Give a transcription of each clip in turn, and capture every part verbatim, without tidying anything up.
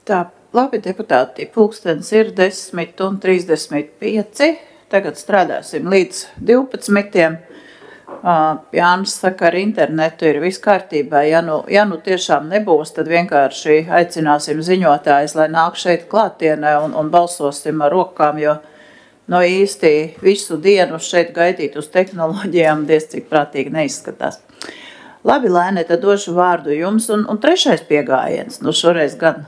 Tā, labi, deputāti, pulkstens ir desmit un trīsdesmit pieci. Tagad strādāsim līdz divpadsmitiem. Jānis saka, ar internetu ir viss kārtībā. Ja nu, ja nu tiešām nebūs, tad vienkārši aicināsim ziņotājus, lai nāk šeit klātienē un, un balsosim ar rokām, jo no īsti visu dienu šeit gaidīt uz tehnoloģijām diez cik prātīgi neizskatās. Labi, Lēne, tad došu vārdu jums. Un, un trešais piegājiens, nu šoreiz gan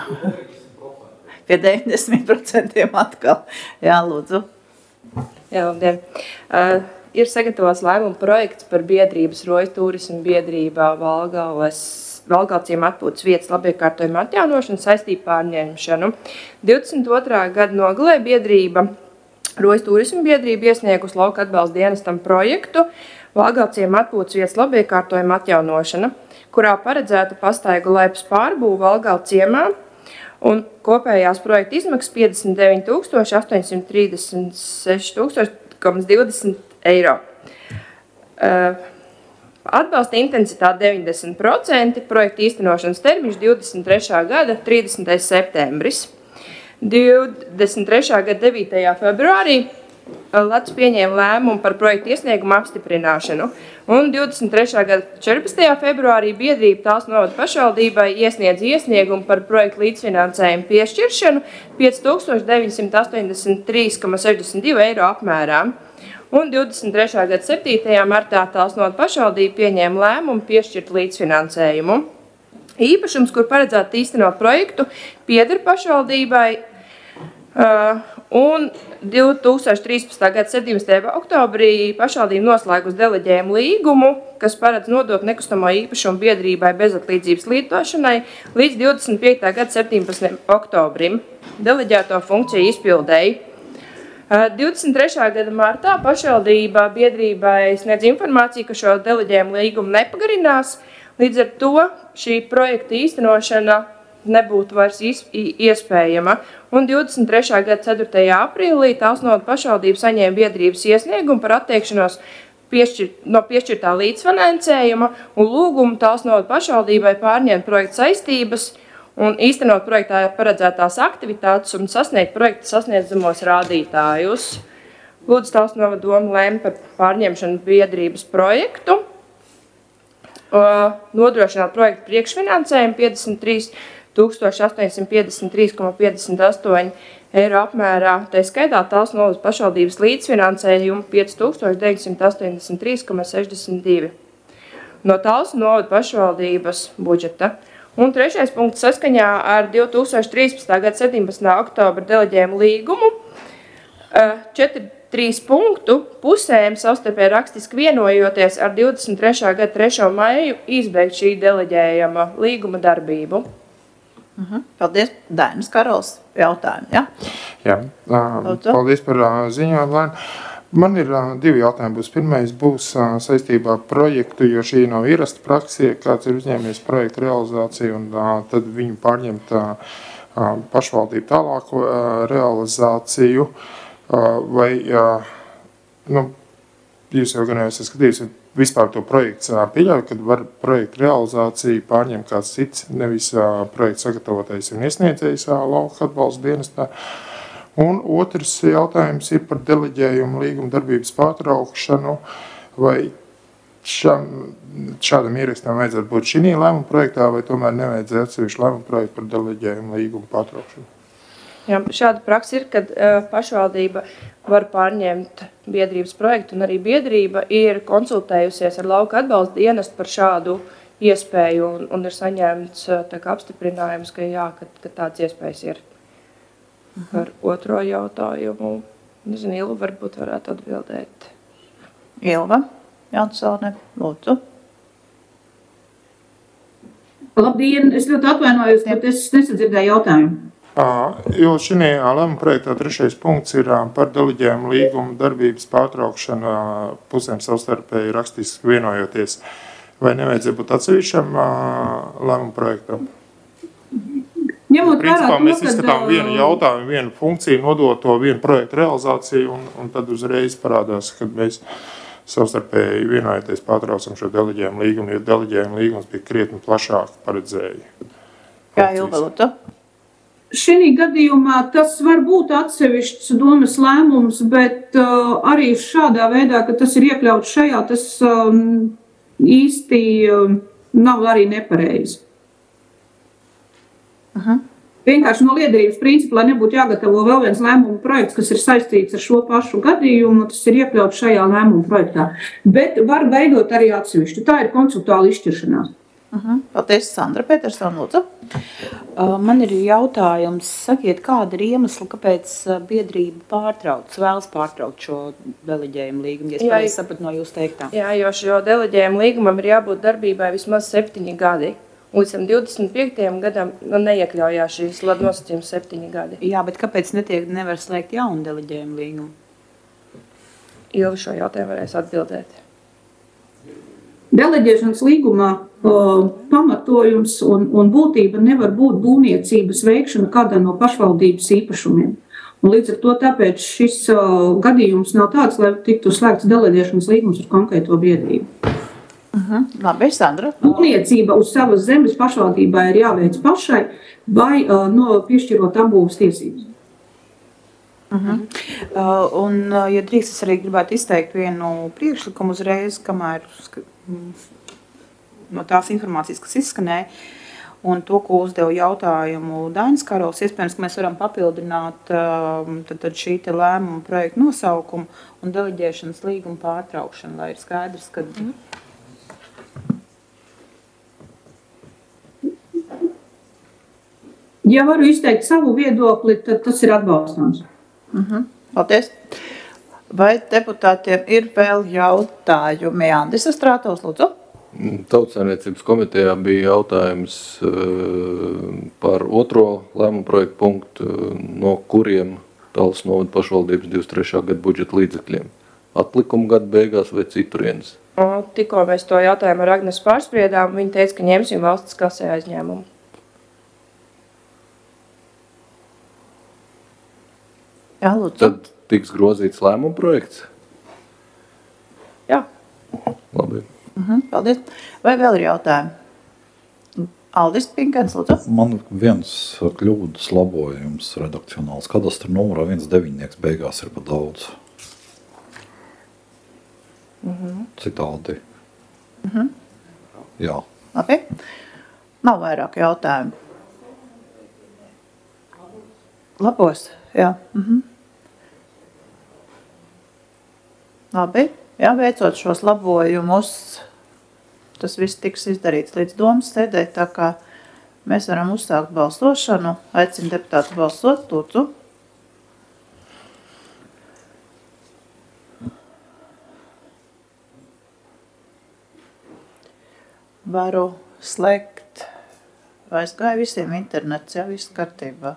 pie deviņdesmit procentiem atkal. Jā, lūdzu. Jā, labdien. Uh, ir sagatavots lēmuma projekts par biedrības Rojas turismu biedrībā Valgales, Valgalciem atpūtas vietas labiekārtojumu atjaunošanu saistību pārņemšanu. divdesmit otrā gada nogalē biedrība Rojas turismu biedrība iesniegus lauka atbalsta dienestam projektu Valgalciem atpūtas vietas labiekārtojumu atjaunošana, kurā paredzēta pastaigu laipas pārbūve Valgalciemā, un kopējās projekta izmaksas piecdesmit deviņi tūkstoši astoņsimt trīsdesmit seši tūkstoši divdesmit eiro. Uh, atbalsta intensitāte deviņdesmit procenti, projekta īstenošanas termiņš divdesmit trešā gada trīsdesmitais septembris. divdesmit trešā gada devītajā februārī Lats pieņēma lēmumu par projektu iesniegumu apstiprināšanu, un divdesmit trešā gada četrpadsmitajā februārī biedrība Talsu novada pašvaldībai iesniedz iesniegumu par projektu līdzfinansējumu piešķiršanu pieci tūkstoši deviņsimt astoņdesmit trīs komats sešdesmit divi eiro apmērā. Un divdesmit trešā gada septītajā martā Talsu novada pašvaldība pieņēma lēmumu piešķirt līdzfinansējumu. Īpašums, kur paredzētu īstenot projektu, pieder pašvaldībai, uh, un divi tūkstoši trīspadsmitā gada septiņpadsmitajā oktobrī pašvaldība noslēgus deleģējumu līgumu, kas paredz nodot nekustamo īpašumu biedrībai bezatlīdzības lietošanai līdz divdesmit piektā gada septiņpadsmitajam oktobrim deleģēto funkciju izpildēji. divdesmit trešā gada martā pašvaldība biedrībai sniedz informāciju, ka šo deleģējumu līgumu nepagarinās, līdz ar to šī projekta īstenošana nebūtu vairs iespējama. Un divdesmit trešā gada ceturtajā aprīlī Talsu novada pašvaldība saņēma biedrības iesniegumu par atteikšanos piešķir, no piešķirtā līdzfinansējuma un lūgumu Talsu novada pašvaldībai pārņemt projekta saistības un īstenot projektā paredzētās aktivitātes un sasniegt projekta sasniedzamos rādītājus. Lūdzu, Talsu novada doma lēma par pārņemšanu biedrības projektu, nodrošināt projektu priekšfinansējumu piecdesmit trīs tūkstoši astoņsimt piecdesmit trīs komats piecdesmit astoņi eiro apmērā, tā skaitā Talsu novadas pašvaldības līdzfinansējumu pieci tūkstoši deviņsimt astoņdesmit trīs komats sešdesmit divi no Talsu novada pašvaldības budžeta. Un trešais punkts saskaņā ar divi tūkstoši trīspadsmitā gada septiņpadsmitā oktobra deleģējumu līgumu. Četri trīs punktu pusēm savstarpēji rakstiski vienojoties ar divdesmit trešā gada trešo maiju izbeigt šī deleģējama līguma darbību. Uh-huh. Paldies, Dainis Karols, jautājumu, ja? Jā, uh, paldies par uh, ziņojumu, Lēn. Man ir uh, divi jautājumi. Būs. Pirmais būs uh, saistībā ar projektu, jo šī nav ierasta praksie, kāds ir uzņēmies projektu realizāciju, un uh, tad viņu pārņemt uh, uh, pašvaldību tālāko uh, realizāciju. Uh, vai, uh, nu, jūs jau gan jau esat skatījis, vispār to projektu pieļauj, kad var projektu realizāciju pārņemt kāds cits, nevis uh, projektu sagatavotais un iesniedzējs uh, lauka atbalsta dienestā. Un otrs jautājums ir par deleģējumu līguma darbības pārtraukšanu, vai šam, šādam ierakstam vajadzētu būt šī lēmuma projektā, vai tomēr nevajadzētu atsevišķu lēmuma projektu par deleģējumu līguma pārtraukšanu. Jā, šāda praksa ir, kad uh, pašvaldība var pārņemt biedrības projektu, un arī biedrība ir konsultējusies ar lauka atbalsta dienestu par šādu iespēju, un, un ir saņēmts tā kā apstiprinājums, ka jā, ka, ka tāds iespējas ir. Uh-huh. Par otro jautājumu, nezinu, Ilva varbūt varētu atbildēt. Ilva, Jansone, lūdzu. Labdien, es ļoti atvainojos, bet es nesadzirdēju jautājumu. Uh, jo šī lēmuma projektā trešais punkts ir uh, par deleģējumu līguma darbības pārtraukšanu uh, pusēm savstarpēji rakstiski vienojoties. Vai nevajadzētu būt atsevišķam uh, lēmuma projektam? Ņemot Principā vērā mēs to, izskatām kad, vienu jautājumu, vienu funkciju, nodot to vienu projektu realizāciju, un, un tad uzreiz parādās, kad mēs savstarpēji vienojoties pārtraucam šo deleģējumu līgumu, jo deleģējumu līgums bija krietni plašāk paredzēji. Jā, Ilva, lūdzu. šī gadījumā tas var būt atsevišķs domas lēmums, bet uh, arī šādā veidā, ka tas ir iekļauts šajā, tas um, īsti um, nav arī nepareizi. Aha. Vienkārši no liederības principa, lai nebūtu jāgatavo vēl viens lēmuma projekts, kas ir saistīts ar šo pašu gadījumu, tas ir iekļauts šajā lēmuma projektā. Bet var veidot arī atsevišķi. Tā ir konceptuāla izšķiršanās. Uh-huh. Paldies, Sandra Petersona, lūdzu. Uh, man ir jautājums, sakiet, kāda ir iemesla, kāpēc biedrība pārtrauc, vēlas pārtraukt šo deleģējumu līgumu, ja es pareizi sapratu no jūs teiktā? Jā, jo šo deleģējumu līgumam ir jābūt darbībai vismaz septiņi gadi. Līdz divdesmit piektajam gadam nu, neiekļaujās šīs nosacījums septiņi gadi. Jā, bet kāpēc netiek, nevar slēgt jaunu deleģējumu līgumu? Ilvi šo jautājumu varēs atbildēt. Deleģēšanas līgumā uh, pamatojums un, un būtība nevar būt būvniecības veikšana kādā no pašvaldības īpašumiem. Un līdz ar to tāpēc šis uh, gadījums nav tāds, lai tiktu slēgts deleģēšanas līgums ar konkrēto biedrību. Uh-huh. Labi, Sandra. Būvniecība uz savas zemes pašvaldībā ir jāveic pašai vai uh, no piešķirot apbūves tiesības. Uh-huh. Uh, un, uh, ja drīkst, es arī gribētu izteikt vienu priekšlikumu uzreiz, kamēr no tās informācijas, kas izskanēja, un to, ko uzdevu jautājumu Dainis Karols, iespējams, ka mēs varam papildināt uh, tad, tad šī te lēmuma projekta nosaukumu un deleģēšanas līguma pārtraukšanu, lai ir skaidrs, ka... Mm. Ja varu izteikt savu viedokli, tad tas ir atbalstāms. Uh-huh. Paldies. Vai deputātiem ir vēl jautājumi? Andris Strātovs, lūdzu. Tautsaimniecības komitejā bija jautājums uh, par otro lēmumu projektu punktu, uh, no kuriem Tallas novada pašvaldības divdesmit trešā gada budžeta līdzekļiem. Atlikuma gada beigās vai citurienes? Tikko mēs to jautājumu ar Agnes pārspriedām, viņa teica, ka ņemsim valsts kasē aizņēmumu. Jā, lūdzu. Tad tiks grozīts lēmuma projekts? Jā. Labi. Uh-huh, paldies. Vai vēl ir jautājumi? Aldis Pinkens, lūdzu. Man viens kļūdas labojums redakcionāls. Kadastra numurā viens deviņnieks beigās ir pa daudz. Uh-huh. Citādi. Uh-huh. Jā. Labi. Nav vairāk jautājumu. Labos, jā. Uh-huh. Labi, jā, veicot šos labojumus, tas viss tiks izdarīts līdz domas sēdē, tā kā mēs varam uzsākt balsošanu. Aicinu deputātus balsot, lūdzu. Varu slēgt. Aizgāja visiem internets, jā, viss kārtībā.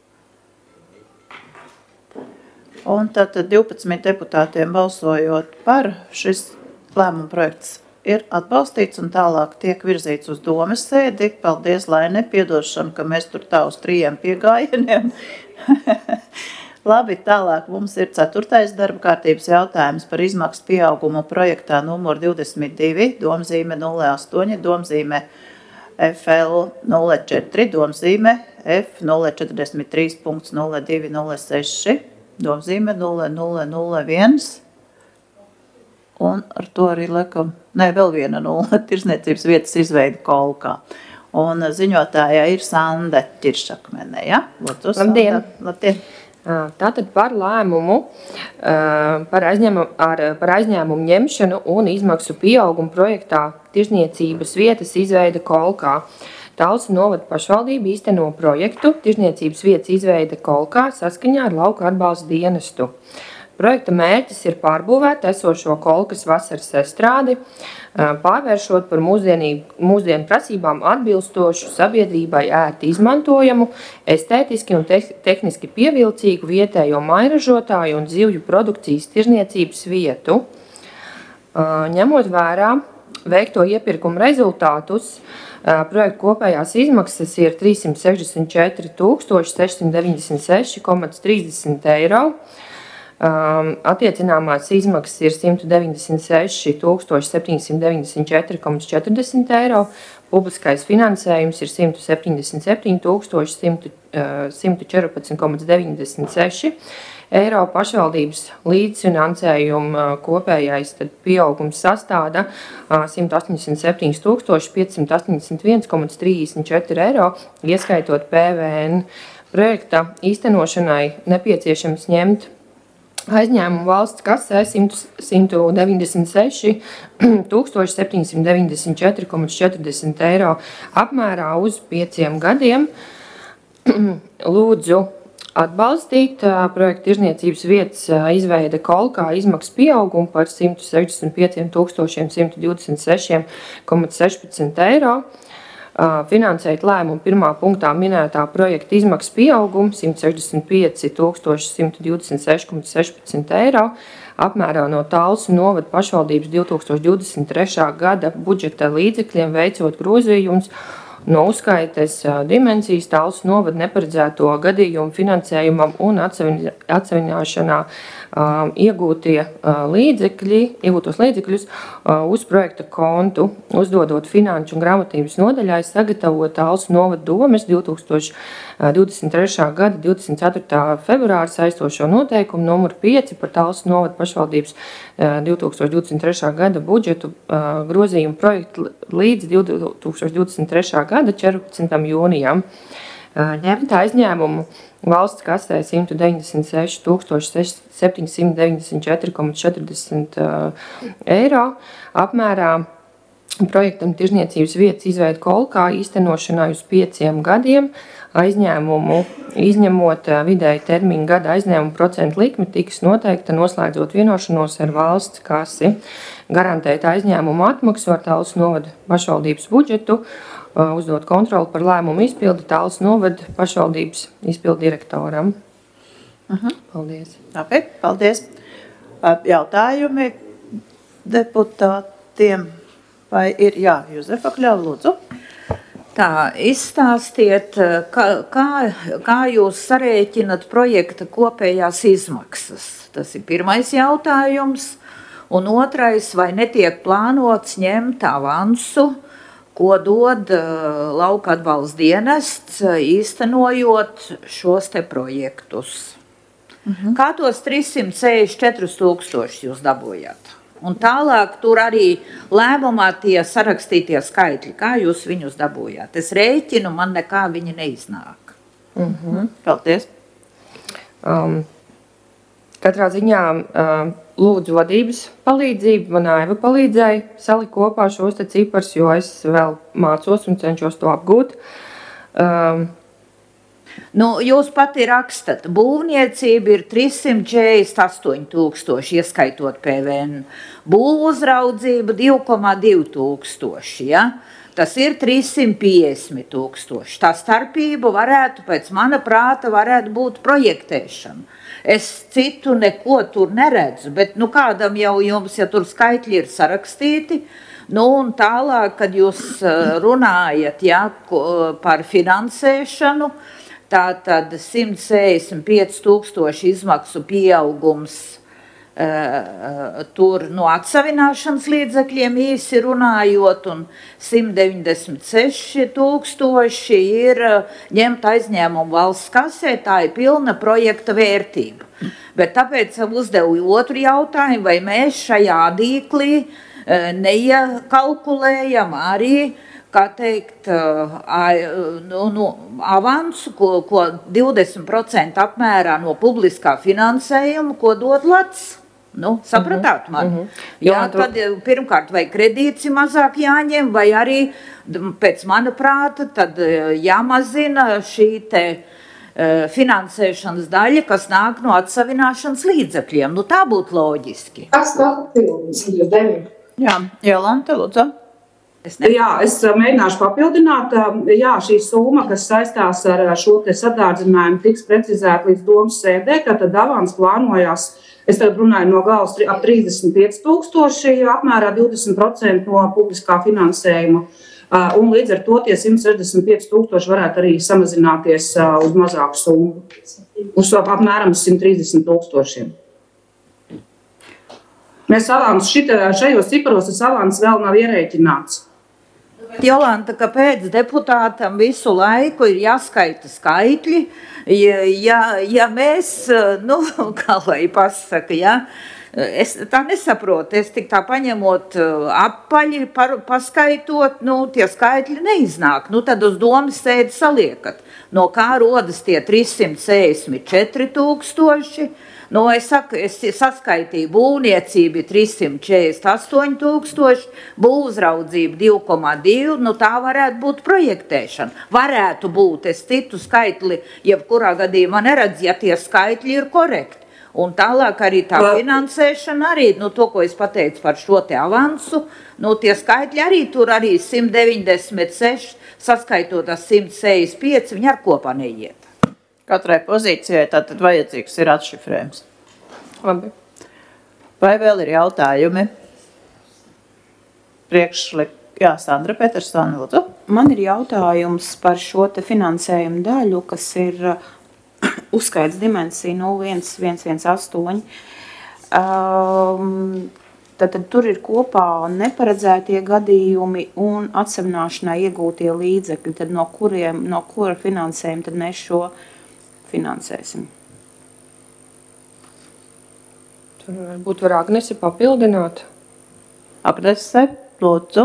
Un tātad divpadsmit deputātiem balsojot par, šis lēmuma projekts ir atbalstīts un tālāk tiek virzīts uz domas sēdi. Paldies, Laine, piedošana, ka mēs tur tā uz trījiem piegājieniem. Labi, tālāk mums ir ceturtais darba kārtības jautājums par izmaksu pieaugumu projektā numur divdesmit divi, domzīme nulle astoņi, domzīme F L nulle četri, domzīme F nulle četrdesmit trīs nulle divi nulle seši. Domzīme nulle nulle nulle viens, un ar to arī, laikam, ne, vēl viena nulle, tirsniecības vietas izveida Kolkā. Un ziņotājā ir Sanda Ķiršakmene, ja? Lūdzu, Labdien! Labdien! Tātad par lēmumu, par aizņēmumu, ar, par aizņēmumu ņemšanu un izmaksu pieaugumu projektā tirsniecības vietas izveida Kolkā. Talsu novada pašvaldība īsteno projektu tirsniecības vietas izveida Kolkā saskaņā ar lauku atbalsta dienestu. Projekta mērķis ir pārbūvēt esošo Kolkas vasaras estrādi, pārvēršot par mūsdienu prasībām atbilstošu sabiedrībai ērti izmantojamu, estētiski un te tehniski pievilcīgu vietējo mairažotāju un zivju produkcijas tirsniecības vietu. Ņemot vērā veikto iepirkumu rezultātus, projekta kopējās izmaksas ir trīssimt sešdesmit četri tūkstoši sešsimt deviņdesmit seši komats trīsdesmit eiro. Attiecināmās izmaksas ir simt deviņdesmit seši tūkstoši septiņsimt deviņdesmit četri komats četrdesmit eiro. publiskais finansējums ir simt septiņdesmit septiņi tūkstoši simt četrpadsmit komats deviņdesmit seši eiro. Pašvaldības līdzfinansējuma kopējais tad pieaugums sastāda simt astoņdesmit septiņi tūkstoši piecsimt astoņdesmit viens komats trīsdesmit četri eiro, ieskaitot P V N. Projekta īstenošanai nepieciešams ņemt aizņēmumu valsts kasē simt deviņdesmit seši tūkstoši septiņsimt deviņdesmit četri komats četrdesmit eiro apmērā uz pieciem gadiem. Lūdzu atbalstīt projekta tirzniecības vietas izveide Kolkā izmaksu pieaugumu par simt sešdesmit pieci tūkstoši simt divdesmit seši komats sešpadsmit eiro. Finansēt lēmumu pirmā punktā minētā projekta izmaksu pieaugumu simt sešdesmit pieci tūkstoši simt divdesmit seši komats sešpadsmit eiro apmērā no Talsu novada pašvaldības divi tūkstoši divdesmit trešā gada budžeta līdzekļiem, veicot grozījumus no uzskaites dimensijas Talsu novada neparedzēto gadījumu finansējumam un atsevināšanā uh, iegūtie uh, līdzekļi, iegūtos līdzekļus uh, uz projekta kontu, uzdodot finanšu un grāmatības nodaļai sagatavot Talsu novada domes divi tūkstoši divdesmit trešā gada divdesmit ceturtā februāra saistošo noteikumu numuru pieci par Talsu novada pašvaldības uh, divi tūkstoši divdesmit trešā gada budžetu uh, grozījumu projektu līdz divi tūkstoši divdesmit trešā gada četrpadsmitam jūnijam. Ņemt aizņēmumu valsts kasē simt deviņdesmit seši tūkstoši septiņsimt deviņdesmit četri komats četrdesmit eiro apmērā projektam tirzniecības vietas izveide Kolkā īstenošanai uz pieciem gadiem. Aizņēmumu izņemot vidēji termiņu gada aizņēmumu procentu likmi tiks noteikta noslēdzot vienošanos ar valsts kasi. Garantēt aizņēmumu atmaksu ar Talsu novada pašvaldības budžetu, uzdot kontroli par lēmumu izpildi Talsu novada pašvaldības izpildu direktoram. Uh-huh. Paldies. Labi, paldies. Jautājumi deputātiem? Vai ir? Jā, Juzefa Kļava, lūdzu. Tā, izstāstiet, kā, kā, kā jūs sarēķinat projekta kopējās izmaksas? Tas ir pirmais jautājums. Un otrais, vai netiek plānots ņemt avansu, ko dod uh, lauka atbalsta dienests, īstenojot šos te projektus? Mhm. Kā tos trīssimt sešdesmit četri tūkstoši jūs dabūjāt? Un tālāk tur arī lēmumā tie sarakstītie skaitļi, kā jūs viņus dabūjāt? Es rēķinu, man nekā viņi neiznāk. Mhm. Paldies. Um, katrā ziņā um, lūdzu vadības palīdzību, man Aiva palīdzēja salikt kopā šos te cipars, jo es vēl mācos un cenšos to apgūt. Um, Nu, jūs pati rakstat, būvniecība ir trīssimt četrdesmit astoņi tūkstoši, ieskaitot P V N. Būvuzraudzība divi komats divi tūkstoši, ja? Tas ir trīssimt piecdesmit tūkstoši. Tā starpība varētu, pēc mana prāta, varētu būt projektēšana. Es citu neko tur neredzu, bet nu kādam jau jums, ja tur skaitļi ir sarakstīti, nu un tālāk, kad jūs runājat, ja, par finansēšanu, tātad simt sešdesmit pieci tūkstoši izmaksu pieaugums uh, tur no atsavināšanas līdzekļiem īsi runājot, un simt deviņdesmit seši tūkstoši ir uh, ņemt aizņēmumu valsts kasē, tā ir pilna projekta vērtība. Bet tāpēc uzdevu otru jautājumu, vai mēs šajā dīklī uh, neiekalkulējam arī, kā teikt, nu, nu, avansu, ko, ko divdesmit procenti apmērā no publiskā finansējuma, ko dod Lats. Nu, sapratāt man? Uh-huh. Jā, tad pirmkārt, vai kredīts ir mazāk jāņem, vai arī, pēc mana prāta, tad jāmazina šī te finansēšanas daļa, kas nāk no atsavināšanas līdzekļiem. Nu, tā būtu loģiski. Kas papildinās? Jā, Jolanta, lūdzu. Es Jā, es mēģināšu papildināt. Jā, šī summa, kas saistās ar šo te sadārdzinājumu, tiks precizēta līdz domas sēdē, ka tad avans plānojās, es tagad runāju no galas, ap trīsdesmit pieci tūkstoši, apmērā divdesmit procenti no publiskā finansējuma. Un līdz ar to tie simt sešdesmit pieci tūkstoši varētu arī samazināties uz mazāku summu, uz apmēram simt trīsdesmit tūkstošiem. Mēs avans šita, šajos ciparos tas avans vēl nav ierēķināts. Bet, Jolanta, kāpēc deputātam visu laiku ir jāskaita skaitļi, ja, ja, ja mēs, nu, kā lai pasaka, ja, es tā nesaprotu, es tik tā paņemot apaļi, par, paskaitot, nu, tie skaitļi neiznāk, nu, tad uz domas sēdi saliekat, no kā rodas tie trīs simt sešdesmit četri tūkstoši. Nu, es saku, es saskaitīju būvniecību trīs simt četrdesmit astoņi tūkstoši, būvuzraudzību divi komā divi, nu tā varētu būt projektēšana. Varētu būt, es citu skaitli, jebkurā gadījumā neredz, ja tie skaitļi ir korekti. Un tālāk arī tā finansēšana, arī, nu, to, ko es pateicu par šo te avansu, nu, tie skaitļi arī tur arī simt deviņdesmit seši, saskaitot ar simt sešdesmit pieci, viņi ar kopā neiet. Katrai pozīcijai tātad vajadzīgs ir atšifrējums. Labi. Vai vēl ir jautājumi? Priekšlik... Jā, Sandra Petersona, lūdzu. Man ir jautājums par šo te finansējumu daļu, kas ir uzskaits dimensija nulle viens viens viens astoņi. Um, tad, tad tur ir kopā neparedzētie gadījumi un atsevināšanai iegūtie līdzekļi. Tad no kuriem, no kura finansējuma tad mēs šo finansēsim? Tur varbūt var Agnese papildināt. Agnese, lūdzu.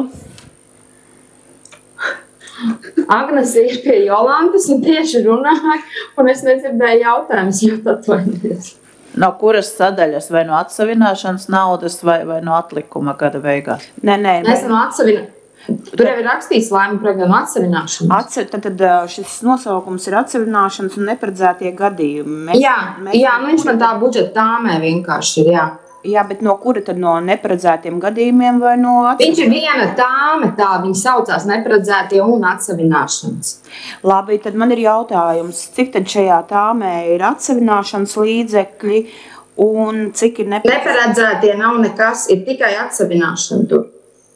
Agnese ir pie Jolantas un tieši runāja, un es nedzirdēju jautājumus, jo atvainojies. No kuras sadaļas, vai no atsavināšanas naudas, vai, vai no atlikuma gada beigās? Nē, nē. Mēs no atsavināšanas. Tur jau ir rakstīts lēmuma projektā no atsavināšanas. Atsev, tad, tad šis nosaukums ir atsavināšanas un neparedzētie gadījumi. Mēs, jā, mēs jā nu viņš man tā budžeta tāmē vienkārši ir, jā. Jā, bet no kura tad no neparedzētiem gadījumiem vai no atsavināšanas? Viņš ir viena tāme tā, viņi saucās neparedzētie un atsavināšanas. Labi, tad man ir jautājums, cik tad šajā tāmē ir atsavināšanas līdzekļi un cik ir neparedzētie? Neparedzētie nav nekas, ir tikai atsavināšana tur.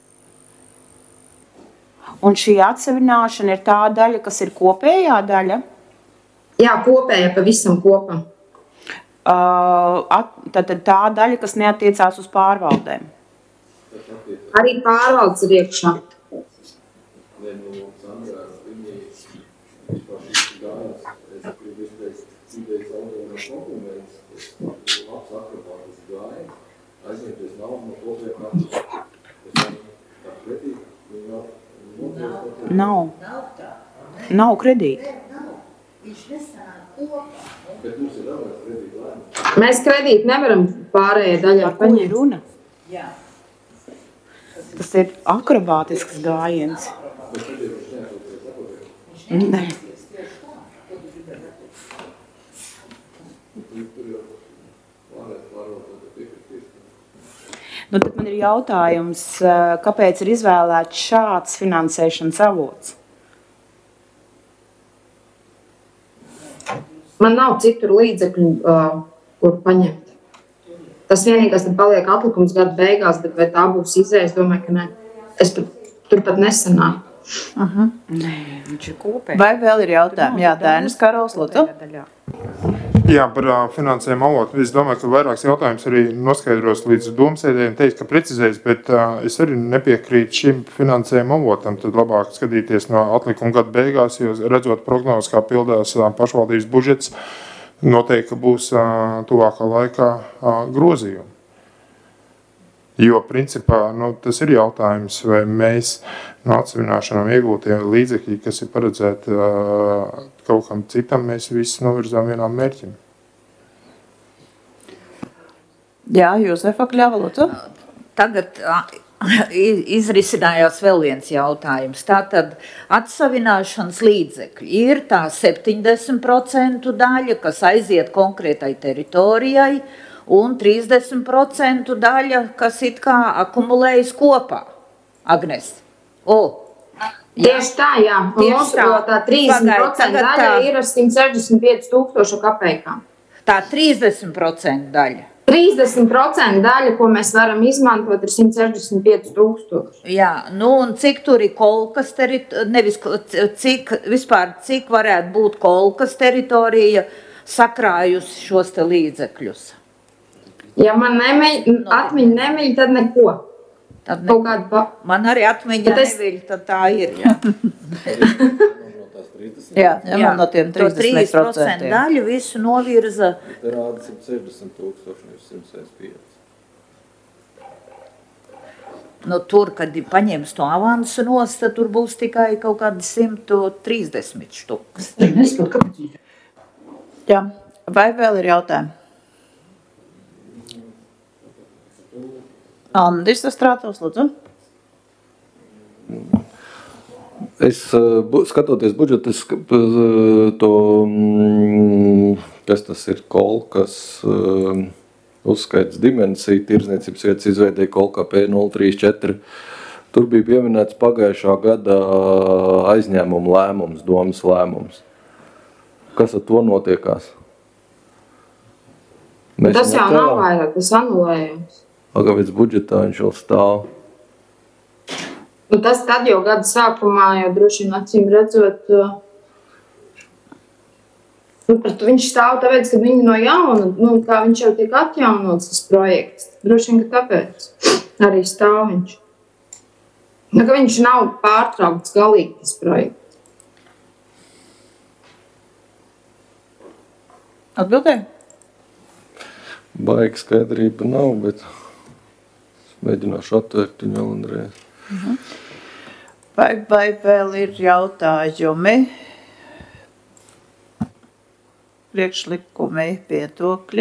Un šī atsevināšana ir tā daļa, kas ir kopējā daļa? Jā, kopēja pavisam kopā. Uh, at, tad tā daļa, kas neatiecās uz pārvaldēm? Arī pārvaldes ir iekšā. Nav. Nav kredīti. Mēs kredīti nevaram pārējai daļā paņemt. Runa? Jā. Tas ir akrobātisks gājiens. Nē. Nu, tad man ir jautājums, kāpēc ir izvēlēts šāds finansēšanas avots? Man nav citur līdzekļu, uh, kur paņemt. Tas vienīgais tad paliek atlikums gada beigās, bet vai tā būs izējas, domāju, ka ne. Es pat, tur pat nesanāju. Uh-huh. Nē, viņš ir kopējs. Vai vēl ir jautājumi? Jā, Dainis Karols, lūdzu. Jā, par uh, finansējumu avotu. Es domāju, ka vairāks jautājums arī noskaidros līdz domasēdēm teikt, ka precizēs, bet uh, es arī nepiekrītu šim finansējumu avotam. Tad labāk skatīties no atlikuma gada beigās, jo redzot prognozes, kā pildās uh, pašvaldības budžets, noteikti, ka būs uh, tuvākā laikā uh, grozījumi. Jo, principā, nu, tas ir jautājums, vai mēs no atsevināšanām iegūtie līdzekļi, kas ir paredzēti uh, kaut kam citam, mēs visi novirzām vienām mērķim. Jā, Jozefa Kļava, lūdzu. Tagad izrisinājās vēl viens jautājums. Tātad atsavināšanas līdzekļi ir tā septiņdesmit procentu daļa, kas aiziet konkrētai teritorijai, un trīsdesmit procentu daļa, kas it kā akumulējas kopā. Agnes. O, tieši tā, jā. Tieši tā. Tā trīsdesmit procentu daļa tā... ir ar simt sešdesmit pieci tūkstoši kapeikām. Tā trīsdesmit procentu daļa. trīsdesmit procentu daļa, ko mēs varam izmantot, ir simt sešdesmit pieci tūkstoši. Jā, nu un cik tur ir kolkas teritorija, nevis cik, vispār cik varētu būt kolkas teritorija sakrājusi šos te līdzekļus? Ja man nemeļ, atmiņa nemeļ, tad neko. Tad ne, Kaut kāda pa... man arī atmiņā Bet es- neviļ, tad tā ir. Jā, Jā, ņemam no tiem to trīsdesmit trīs procentu procentiem. daļu visu novirza. Te rāda simt sešdesmit tūkstoši, nevis simt sešdesmit pieci. Nu, tur, kad paņems to avansu nost, tad tur būs tikai kaut kādi simt trīsdesmit štukas. Jā, vai vēl ir jautājumi? Andis Strātos, lūdzu. Es uh, bu- skatoties budžetu, es sk- p- to, mm, kas tas ir kolkas uh, uzskaits dimensiju, tirdzniecības vietas izveidēja kolkā P nulle trīs četri. Tur bija pieminēts pagājušā gada aizņēmuma lēmums, domas lēmums. Kas ar to notiekās? Mēs Tas jau nav necēlām. vairāk, tas anulējums. Kāpēc budžetā viņš vēl stāv? Nu, tas tad jau gada sākumā, jau droši vien acīm redzot, uh, nu, par to viņš stāv tāpēc, ka viņi no jauna, nu, kā viņš jau tiek atjaunots, tas projekts. Droši vien, ka tāpēc arī stāv viņš. Nu, ka viņš nav pārtraukts galīgi, tas projekts. Atbildēju? Baigi skaidrība nav, bet es mēģināšu atvērt viņu vēl vienreiz. Vai, vai vēl ir jautājumi? Priekšlikumi, viedokļi?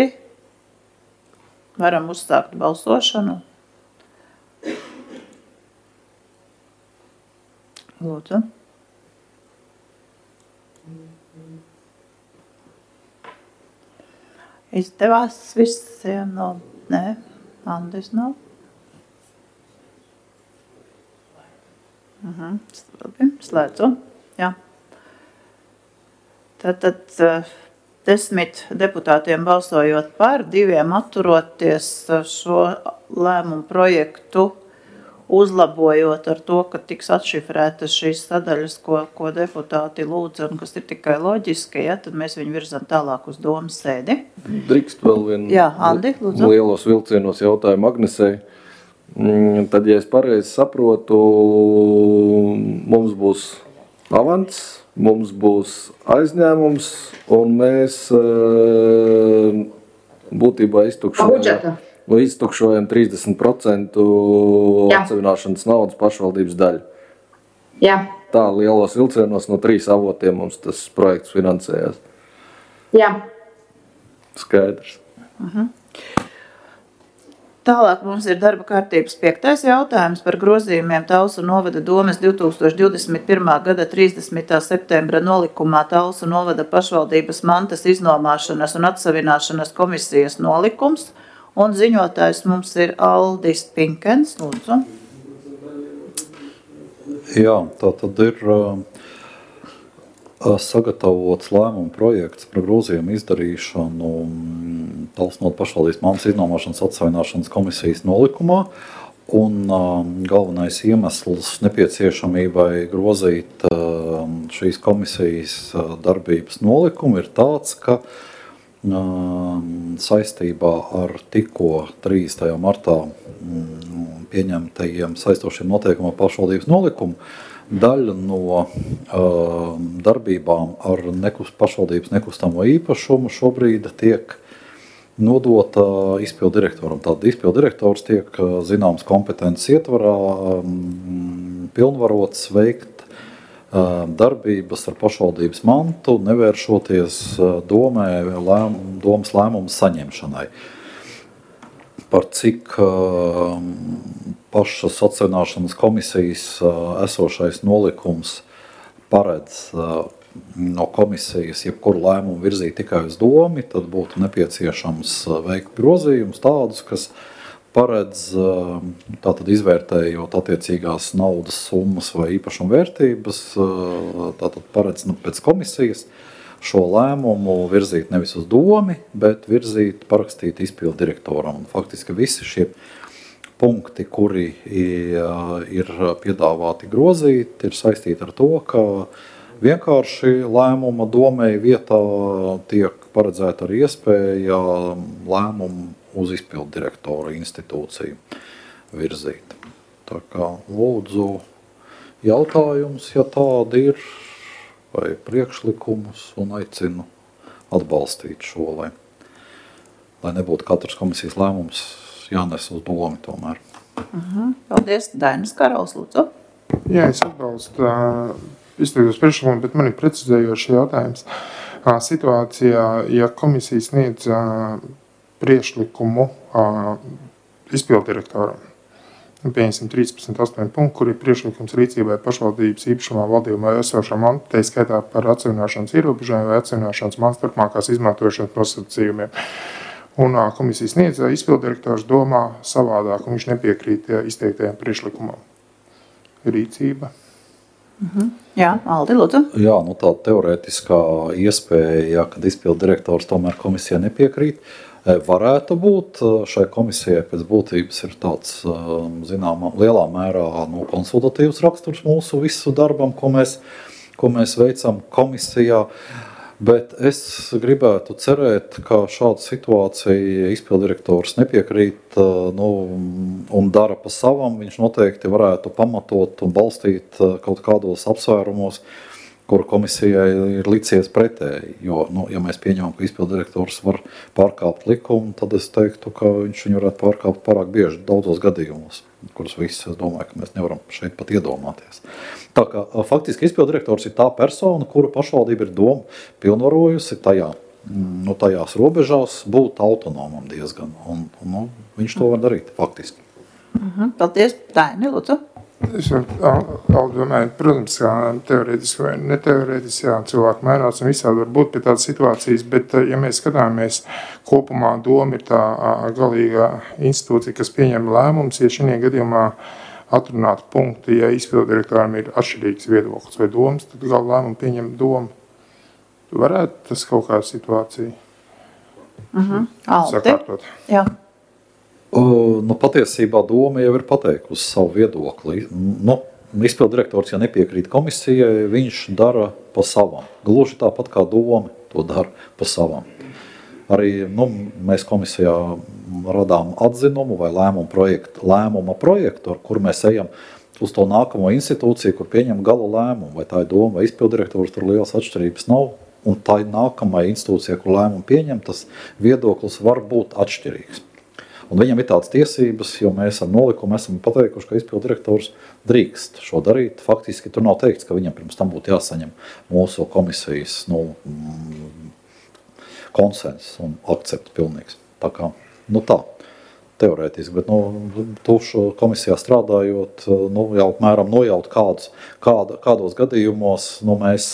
Varam uzsākt balsošanu. Lūdzu. Izdevās visiem no... Nē, Andis nav. Mhm, labi, slēdzu. Jā. Tātad uh, desmit deputātiem balsojot par, diviem atturoties uh, šo lēmumu projektu, uzlabojot ar to, ka tiks atšifrētas šīs sadaļas, ko, ko deputāti lūdza, un kas ir tikai loģiski, ja, tad mēs viņu virzam tālāk uz domas sēdi. Drīkst vēl vienu Jā, Andi, lūdzu. lielos vilcienos jautājumu Agnesei. Mm, Tad, ja es pareizi saprotu, mums būs avans, mums būs aizņēmums, un mēs eh, būtībā Pa iztukšojam, budžeta. nu, iztukšojam trīsdesmit procentu Jā. atsevināšanas naudas pašvaldības daļu. Jā, Tā lielos vilcienos no trīs avotiem mums tas projekts finansējās. jā. Skaidrs. Tālāk mums ir darba kārtības piektais jautājums par grozījumiem Talsu novada domes divi tūkstoši divdesmit pirmā gada trīsdesmitā septembra nolikumā Talsu novada pašvaldības mantas iznomāšanas un atsavināšanas komisijas nolikums, un ziņotājs mums ir Aldis Pinkens, lūdzu. Jā, tā tad ir uh, sagatavots lēmuma projekts par grozījumu izdarīšanu Talsnot pašvaldības mantas iznomāšanas atsavināšanas komisijas nolikumā, un uh, galvenais iemesls nepieciešamībai grozīt uh, šīs komisijas uh, darbības nolikumu ir tāds, ka uh, saistībā ar tikko trīsdesmitajā martā mm, pieņemtajiem saistošiem noteikumiem pašvaldības nolikumu daļa no uh, darbībām ar nekus, pašvaldības nekustamo īpašumu šobrīd tiek nodota izpildu direktoram. Tātad izpildu direktors tiek uh, zināms kompetences ietvarā um, pilnvarots veikt uh, darbības ar pašvaldības mantu, nevēršoties uh, domē, lēm, domas lēmumu saņemšanai. Par cik uh, pašas atsevināšanas komisijas uh, esošais nolikums paredz uh, no komisijas jebkuru lēmumu virzīt tikai uz domi, tad būtu nepieciešams uh, veikt grozījumus tādus, kas paredz, uh, tātad izvērtējot attiecīgās naudas summas vai īpašuma vērtības, uh, tātad paredz nu, pēc komisijas šo lēmumu virzīt nevis uz domi, bet virzīt, parakstīt izpildu direktoram. Un faktiski visi šie punkti, kuri ir piedāvāti grozīt, ir saistīti ar to, ka vienkārši lēmuma domēji vietā tiek paredzēta arī iespēja lēmumu uz izpildu direktora institūciju virzīt. Tā kā lūdzu jautājums, ja tādi ir, vai priekšlikumus, un aicinu atbalstīt šo, lai, lai nebūtu katrs komisijas lēmums jānes uz domu tomēr. Uh-huh. Paldies, Dainis Karols, lūdzu. Jā, es atbalstu uh, izteiktos priekšlikumu, bet man ir precizējošs jautājums. Uh, situācijā, ja komisija sniedz uh, priekšlikumu uh, izpilddirektoram, pieņemsim trīspadsmit astoņi punkti, kur ir priekšlikums rīcībai pašvaldības īpašumā valdījumā esošā mantu, tā skaitā par atseviļināšanas ierobežojumu vai atseviļināšanas mantas turpmākās izmantošanas nosacījumiem. Un komisijas sniedz izpilddirektors domā savādāk, un viņš nepiekrīt izteiktajiem priekšlikumam. Rīcība. Uh-huh. Jā, Aldi, lūdzu. Jā, nu tā teorētiskā iespēja, kad izpilddirektors tomēr komisijai nepiekrīt, varētu būt. Šai komisijai pēc būtības ir tāds, zināmā, lielā mērā no konsultatīvs raksturs mūsu visu darbam, ko mēs, ko mēs veicam komisijā. Bet es gribētu cerēt, ka šāda situācija izpilddirektors nepiekrīt nu, un dara pa savam. Viņš noteikti varētu pamatot un balstīt kaut kādos apsvērumos, kur komisijai ir licies pretēji. Jo, nu, ja mēs pieņemam, ka izpilddirektors var pārkāpt likumu, tad es teiktu, ka viņš viņu varētu pārkāpt pārāk bieži daudzos gadījumos, kurus visus, es domāju, ka mēs nevaram šeit pat iedomāties. Tā kā faktiski izpilddirektors ir tā persona, kuru pašvaldība ir doma pilnvarojusi tajā, nu, tajās robežās būt autonomam diezgan. Un, nu, viņš to var darīt faktiski. Uh-huh. Paldies, Daini, lūdzu. Es domāju, protams, ka teorētiski vai neteorētiski, jā, cilvēku mainās un visādi var būt pie tādas situācijas, bet, ja mēs skatāmies kopumā, doma ir tā galīgā institūcija, kas pieņem lēmums, ja šajā gadījumā atrunāt punkti, ja izpilddirektoram ir atšķirīgs viedoklis vai domas, tad gala lēmumu pieņem doma. Varētu tas kaut kāda situācija uh-huh. sakārtot? Jā. Uh, nu, patiesībā doma jau ir pateikusi savu viedokli. Nu, izpilddirektors, ja nepiekrīt komisijai, viņš dara pa savam. Gluži tāpat kā doma to dara pa savam. Arī nu, mēs komisijā radām atzinumu vai lēmumu projektu, lēmuma projektu, ar kur mēs ejam uz to nākamo institūciju, kur pieņem gala lēmumu. Vai tā ir doma vai izpilddirektors, tur lielas atšķirības nav. Un tā ir nākamā institūcija, kur lēmumu pieņem, tas viedoklis var būt atšķirīgs. Un viņam ir tādas tiesības, jo mēs ar nolikumu esam pateikuši, ka izpilddirektors drīkst šo darīt. Faktiski tur nav teikts, ka viņam pirms tam būtu jāsaņem mūsu komisijas nu, konsensus un akcepts pilnīgs. Tā kā, nu tā, teorētiski, bet nu, tūšu komisijā strādājot, nu, jau apmēram nojaut kādus, kāda, kādos gadījumos nu, mēs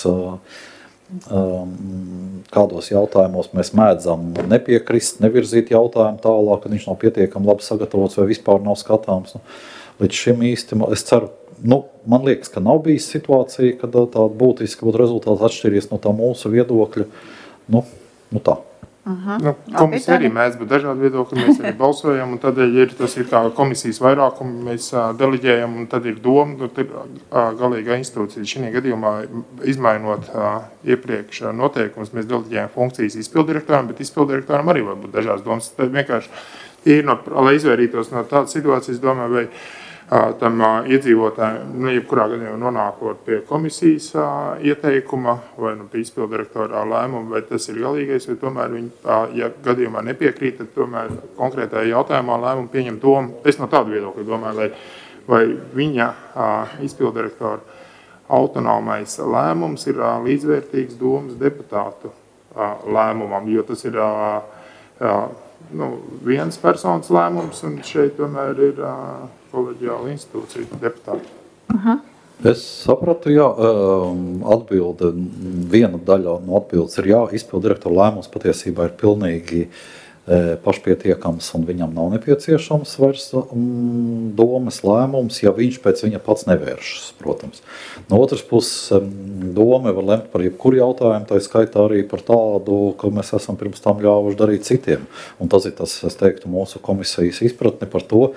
kādos jautājumos mēs mēdzam nepiekrist, nevirzīt jautājumu tālāk, kad viņš nav pietiekami labi sagatavots vai vispār nav skatāms. Nu, līdz šim īsti, es ceru, nu, man liekas, ka nav bijis situācija, kad tāda būtiski būtu rezultāts atšķiries no tā mūsu viedokļa. Nu, nu tā. Uh-huh. Nu, komisija arī mēdz, bet dažādi viedokļi mēs arī balsojam, un tādēļ ir tas ir kā komisijas vairākumu, mēs uh, deliģējam, un tad ir doma, tad ir uh, galīgā institūcija. Šajā gadījumā, izmainot uh, iepriekš uh, noteikumus, mēs deliģējam funkcijas izpilddirektoram, bet izpilddirektoram arī var būt dažādas domas. Tad vienkārši ir, no, lai izvairītos no tādas situācijas, domāju, vai uh, tam uh, iedzīvotājiem, nu, jebkurā gadījumā nonākot pie komisijas uh, ieteikuma vai nu, pie izpilddirektorā lēmuma, vai tas ir galīgais, vai tomēr viņi, uh, ja gadījumā nepiekrīt, tad tomēr konkrētajā jautājumā lēmumu pieņem domu. Es no tādu viedokļu domāju, lai, vai viņa uh, izpilddirektora autonomais lēmums ir uh, līdzvērtīgs domas deputātu uh, lēmumam, jo tas ir uh, uh, nu, viens personas lēmums, un šeit tomēr ir uh, koleģiāla institūcija deputāti. Uh-huh. Es sapratu, jā, atbilde, viena daļa no atbildes ir jā, izpilddirektora lēmums patiesībā ir pilnīgi pašpietiekams un viņam nav nepieciešams vairs domas lēmums, ja viņš pēc viņa pats nevēršas, protams. No otras puses, doma var lemt par jebkuru jautājumu, tā skaitā arī par tādu, ka mēs esam pirms tam ļāvuši darīt citiem. Un tas ir tas, es teiktu, mūsu komisijas izpratne par to,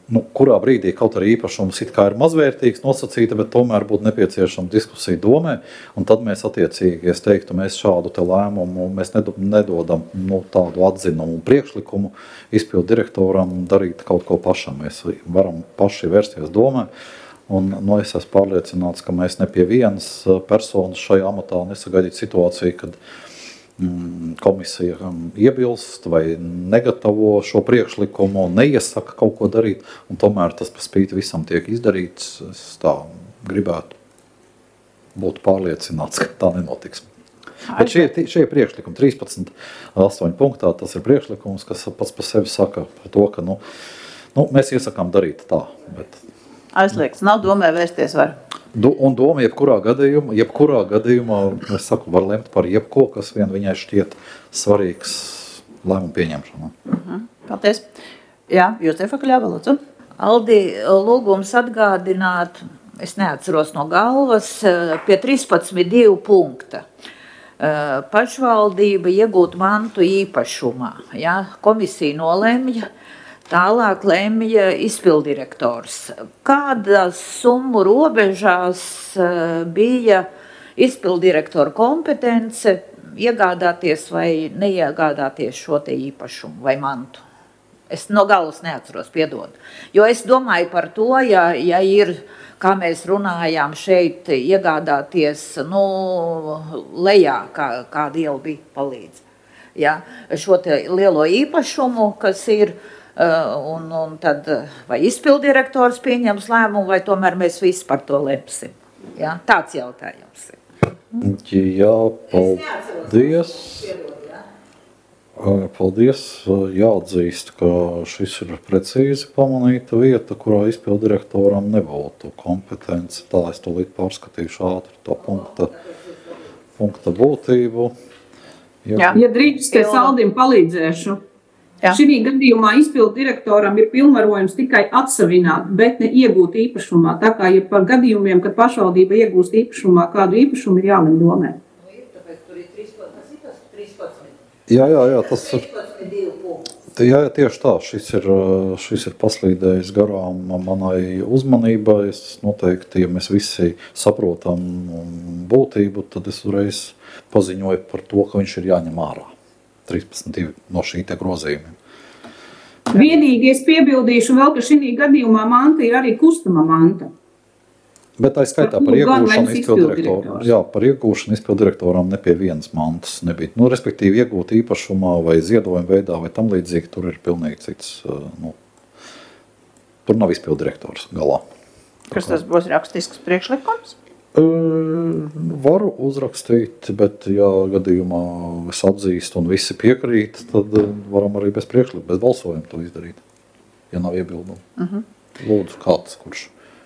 nu, kurā brīdī kaut arī īpašums it kā ir mazvērtīgs nosacīta, bet tomēr būtu nepieciešama diskusija domē, un tad mēs attiecīgi, es teiktu, mēs šādu te lēmumu, mēs nedodam nu, tādu atzinumu priekšlikumu izpildu direktoram darīt kaut ko pašam. Mēs varam paši vērsties domē, un nu, es esmu pārliecināts, ka mēs ne pie vienas personas šajā amatā nesagaidīt situāciju, kad komisija iebilst vai negatavo šo priekšlikumu, neiesaka kaut ko darīt, un tomēr tas pa spīti visam tiek izdarīts. Es tā gribētu būt pārliecināts, ka tā nenotiks. Bet šie, šie priekšlikumi, trīspadsmit astoņi punktā, tas ir priekšlikums, kas pats par sevi saka par to, ka nu, nu, mēs iesakām darīt tā. Bet... Aizliegts, nav domē vērsties var. Do, un doma jebkurā gadījumā, jebkurā gadījumā, es saku, var lemt par jebko, kas vien viņai šķiet svarīgs lēmumu pieņemšanā. Uh-huh. Paldies. Jā, Jozefa Kļava, lūdzu. Aldi, lūgums atgādināt, es neatceros no galvas, pie trīspadsmit divi punkta. Pašvaldība iegūt mantu īpašumā. Ja? Komisija nolemja. Tālāk lemja izpildirektors. Kādas summu robežās bija izpildirektora kompetence iegādāties vai neiegādāties šo te īpašumu vai mantu? Es no galvas neatceros, piedod. Jo es domāju par to, ja, ja ir, kā mēs runājām šeit, iegādāties, nu, lejā, kā, kāda iela bija palīdz. Ja? Šo te lielo īpašumu, kas ir, Un, un tad vai izpildirektors pieņems lēmumu, vai tomēr mēs visi par to lemsim. Ja? Tāds jautājums ir. Jā, paldies. Paldies. Jāatzīst, ka šis ir precīzi pamanīta vieta, kurā izpildirektoram nebūtu kompetence. Tā es to līdz pārskatīšu ātri to punkta, punkta būtību. Jā. Ja drīkst, es Aldim palīdzēšu. Šī gadījumā izpildu direktoram ir pilnvarojums tikai atsavināt, bet ne iegūt īpašumā. Tā kā ja par gadījumiem, kad pašvaldība iegūst īpašumā, kādu īpašumu ir jālem domē. Jā, jā, jā, tas ir. Jā, jā, tieši tā. Šis ir, šis ir paslīdējis garām manai uzmanībai. Es noteikti, ja mēs visi saprotam būtību, tad es uzreiz paziņoju par to, ka viņš ir jāņem ārā. trīspadsmit divi no šī te grozījumiem. Vienīgi es piebildīšu vēl, ka šī gadījumā manta ir arī kustama manta. Bet tā skaitā par iegūšanu izpildirektoram. Jā, par iegūšanu izpildirektoram ne pie vienas mantas nebija. Nu, respektīvi iegūt īpašumā vai ziedojuma veidā vai tam līdzīgi, tur ir pilnīgi cits, nu, tur nav izpildirektors galā. Kas tas būs rakstisks priekšlikums? Varu uzrakstīt, bet ja gadījumā es atzīstu un visi piekrīt, tad varam arī bez priekšlikuma, bez balsojuma to izdarīt, ja nav iebildumu. Uh-huh. Lūdzu, kāds, kurš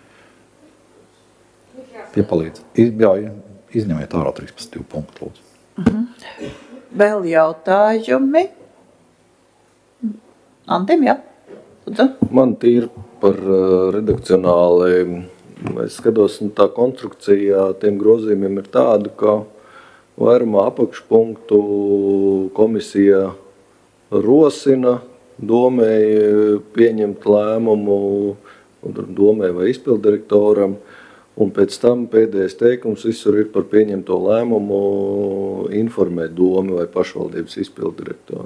piepalīdz. Iz, jā, izņemiet ārā trīspadsmit divi punktu, lūdzu. Uh-huh. Vēl jautājumi? Antim, jā? Lūdzu. Man tīri par uh, redakcionāli. Es skatos, un tā konstrukcija tiem grozījumiem ir tāda, ka vairumā apakšpunktu komisija rosina domēji pieņemt lēmumu domēji vai izpildirektoram, un pēc tam pēdējais teikums visur ir par pieņemto lēmumu informēt domi vai pašvaldības izpildirektoru.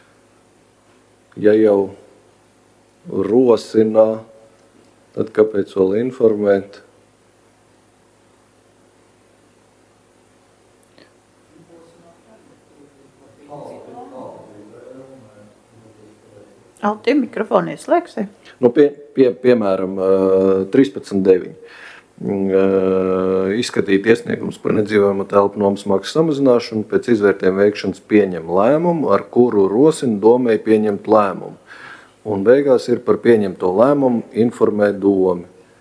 Ja jau rosina, tad kāpēc vēl informēt? Alti, mikrofonu ieslēgsi? Nu, pie, pie, piemēram, trīspadsmit deviņi. Izskatīt iesniegums par nedzīvojamo telpu nomas maksas samazināšanu, pēc izvērtējuma veikšanas pieņem lēmumu, ar kuru rosina domēji pieņemt lēmumu. Un beigās ir par pieņemto lēmumu informēt domi.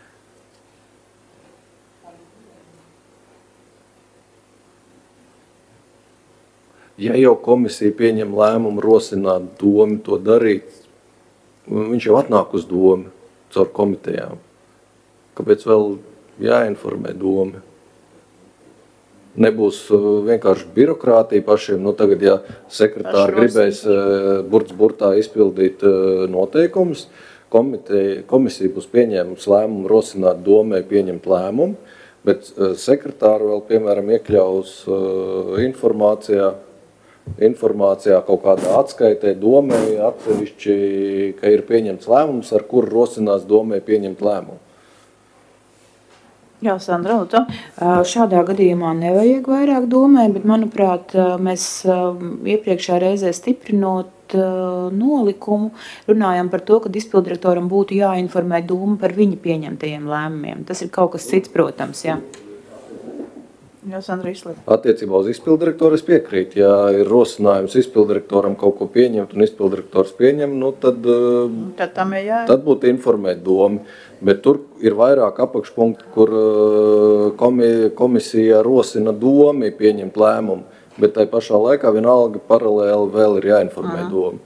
Ja jau komisija pieņem lēmumu rosināt domi to darīt, viņš jau atnāk uz domi caur komitejām. Kāpēc vēl jāinformē domi? Nebūs vienkārši birokrātija pašiem. Nu, tagad, ja sekretāri gribēs burts burtā izpildīt noteikumus, komite, komisija būs pieņēmusi lēmumu rosināt domai pieņemt lēmumu, bet sekretāru vēl, piemēram, iekļaus informācijā, informācijā kaut kādā atskaitē domai atsevišķi, ka ir pieņemts lēmums, ar kuru rosinās domai pieņemt lēmumu. Jā, Sandra, Lūdzu. Šādā gadījumā nevajag vairāk domai, bet, manuprāt, mēs iepriekšējā reizē stiprinot nolikumu runājam par to, ka izpildirektoram būtu jāinformē doma par viņa pieņemtajiem lēmumiem. Tas ir kaut kas cits, protams, jā. Jā, Sandra, izliet. Attiecībā uz izpildirektoru es piekrītu. Ja ir rosinājums izpildirektoram kaut ko pieņemt un izpildirektors pieņem, nu tad, tad, tam ir jā. Tad būtu informēt domu. Bet tur ir vairāk apakšpunkti, kur komisija rosina domi pieņemt lēmumu, bet tai pašā laikā vienalga paralēli vēl ir jāinformē Aha. domu.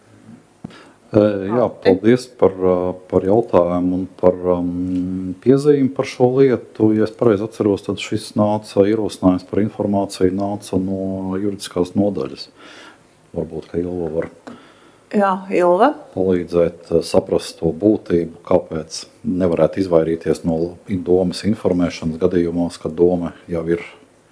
Jā, paldies par, par jautājumu un par um, piezīmi par šo lietu. Ja es pareizi atceros, tad šis nāca ierosinājums par informāciju nāca no juridiskās nodaļas. Varbūt, ka Ilva var Jā, Ilva. palīdzēt saprast to būtību, kāpēc nevarētu izvairīties no domas informēšanas gadījumos, kad doma jau ir,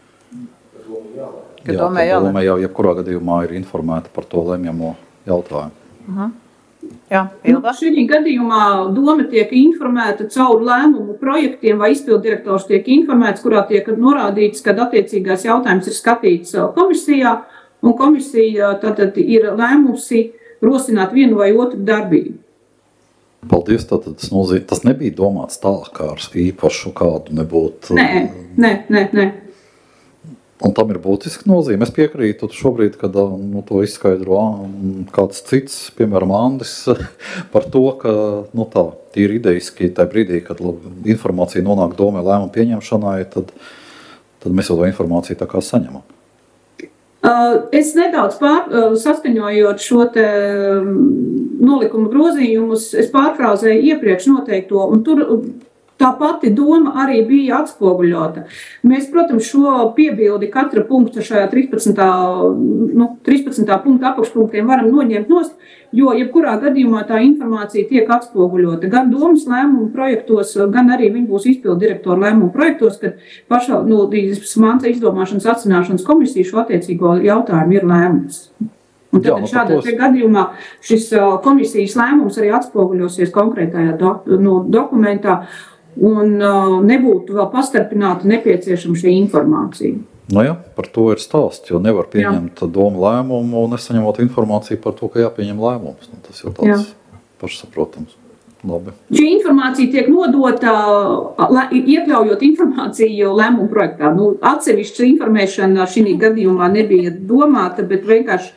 ka jā, doma ka doma jau jebkurā gadījumā ir informēta par to lemjamo jautājumu. Uh-huh. Jā, Ilva. Nu, šī gadījumā doma tiek informēta caur lēmumu projektiem vai izpildirektors tiek informēts, kurā tiek norādīts, kad attiecīgais jautājums ir skatīts komisijā, un komisija tātad ir lēmusi rosināt vienu vai otru darbību. Paldies, tātad tas nozīmē, tas nebija domāts tā, kā ar īpašu kādu nebūtu. Nē, nē, nē, nē. Un tam ir būtiski nozīme. Es piekrītu šobrīd, kad nu, to izskaidro kāds cits, piemēram, Andis, par to, ka nu, tā ir idejiski tajā brīdī, kad informācija nonāk domē lēmumu pieņemšanai, tad, tad mēs jau to informāciju tā kā saņemam. Es nedaudz pār, saskaņojot šo te nolikumu grozījumus, es pārfrāzēju iepriekš noteikto, un tur tā pati doma arī bija atspoguļota. Mēs, protams, šo piebildi katra punkta šajā trīspadsmitā Nu, trīspadsmitā punkta apakšpunktiem varam noņemt nost, jo jebkurā gadījumā tā informācija tiek atspoguļota gan domas lēmumu projektos, gan arī viņi būs izpildirektora lēmumu projektos, kad pašā nu, manta izdomāšanas atzināšanas komisija šo attiecīgo jautājumu ir lēmums. Un tad Jā, šādā tos... gadījumā šis komisijas lēmums arī atspoguļosies konkrētajā do, nu, dokumentā, un uh, nebūtu vēl pastarpināta nepieciešama šī informācija. Nu jā, par to ir stāsts, jo nevar pieņemt jā. domu lēmumu, nesaņemot informāciju par to, ka jāpieņem lēmums. Nu, tas jau tāds pašsaprotams. Labi. Šī informācija tiek nodota, iekļaujot informāciju lēmumu projektā. Nu, atsevišķa informēšana šī gadījumā nebija domāta, bet vienkārši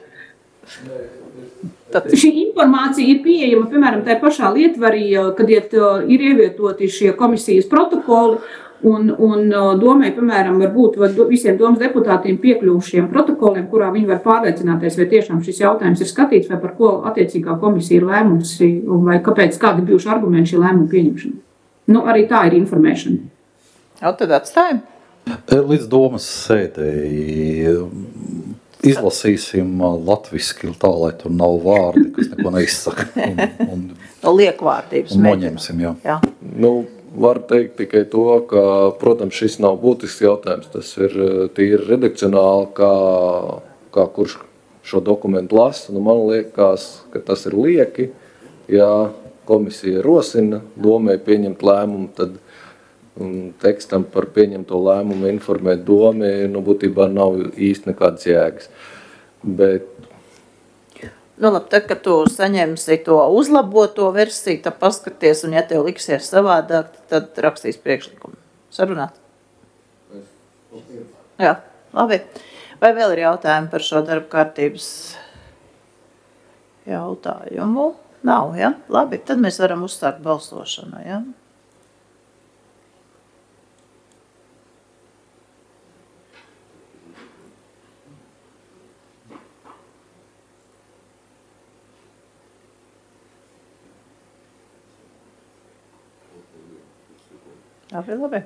Tad šī informācija ir pieejama, piemēram, tajā pašā lietvarī, kad iet, ir ievietoti šie komisijas protokoli, un, un domai, piemēram, var būt visiem domas deputātiem piekļuvušiem protokoliem, kurā viņi var pārliecināties, vai tiešām šis jautājums ir skatīts, vai par ko attiecīgā komisija ir lēmusi, vai kāpēc kādi bijuši argumenti šī lēmuma pieņemšana. Nu, arī tā ir informēšana. Jau tad atstājam? Līdz domas sēdēji. Izlasīsim latviski tā, lai tur nav vārdi, kas neko neizsaka. Un, un, Liekvārdības. Un noņemsim, jā. jā. Nu, var teikt tikai to, ka, protams, šis nav būtisks jautājums. Tas ir tīri redakcionāli, kā, kā kurš šo dokumentu lasa. Nu, man liekas, ka tas ir lieki. Ja komisija rosina domai pieņemt lēmumu, tad tekstam par pieņemto lēmumu informēt domi, nu, būtībā nav īsti nekādas jēgas. Bet... Nu, labi, tad, kad tu saņemsi to uzlaboto versiju, tad paskaties, un ja tev liksies savādāk, tad rakstīs priekšlikumu. Sarunāt? Jā, labi. Vai vēl ir jautājumi par šo darba kārtības jautājumu? Nav, ja? Labi, tad mēs varam uzsākt balsošanu, ja? Labi, labi.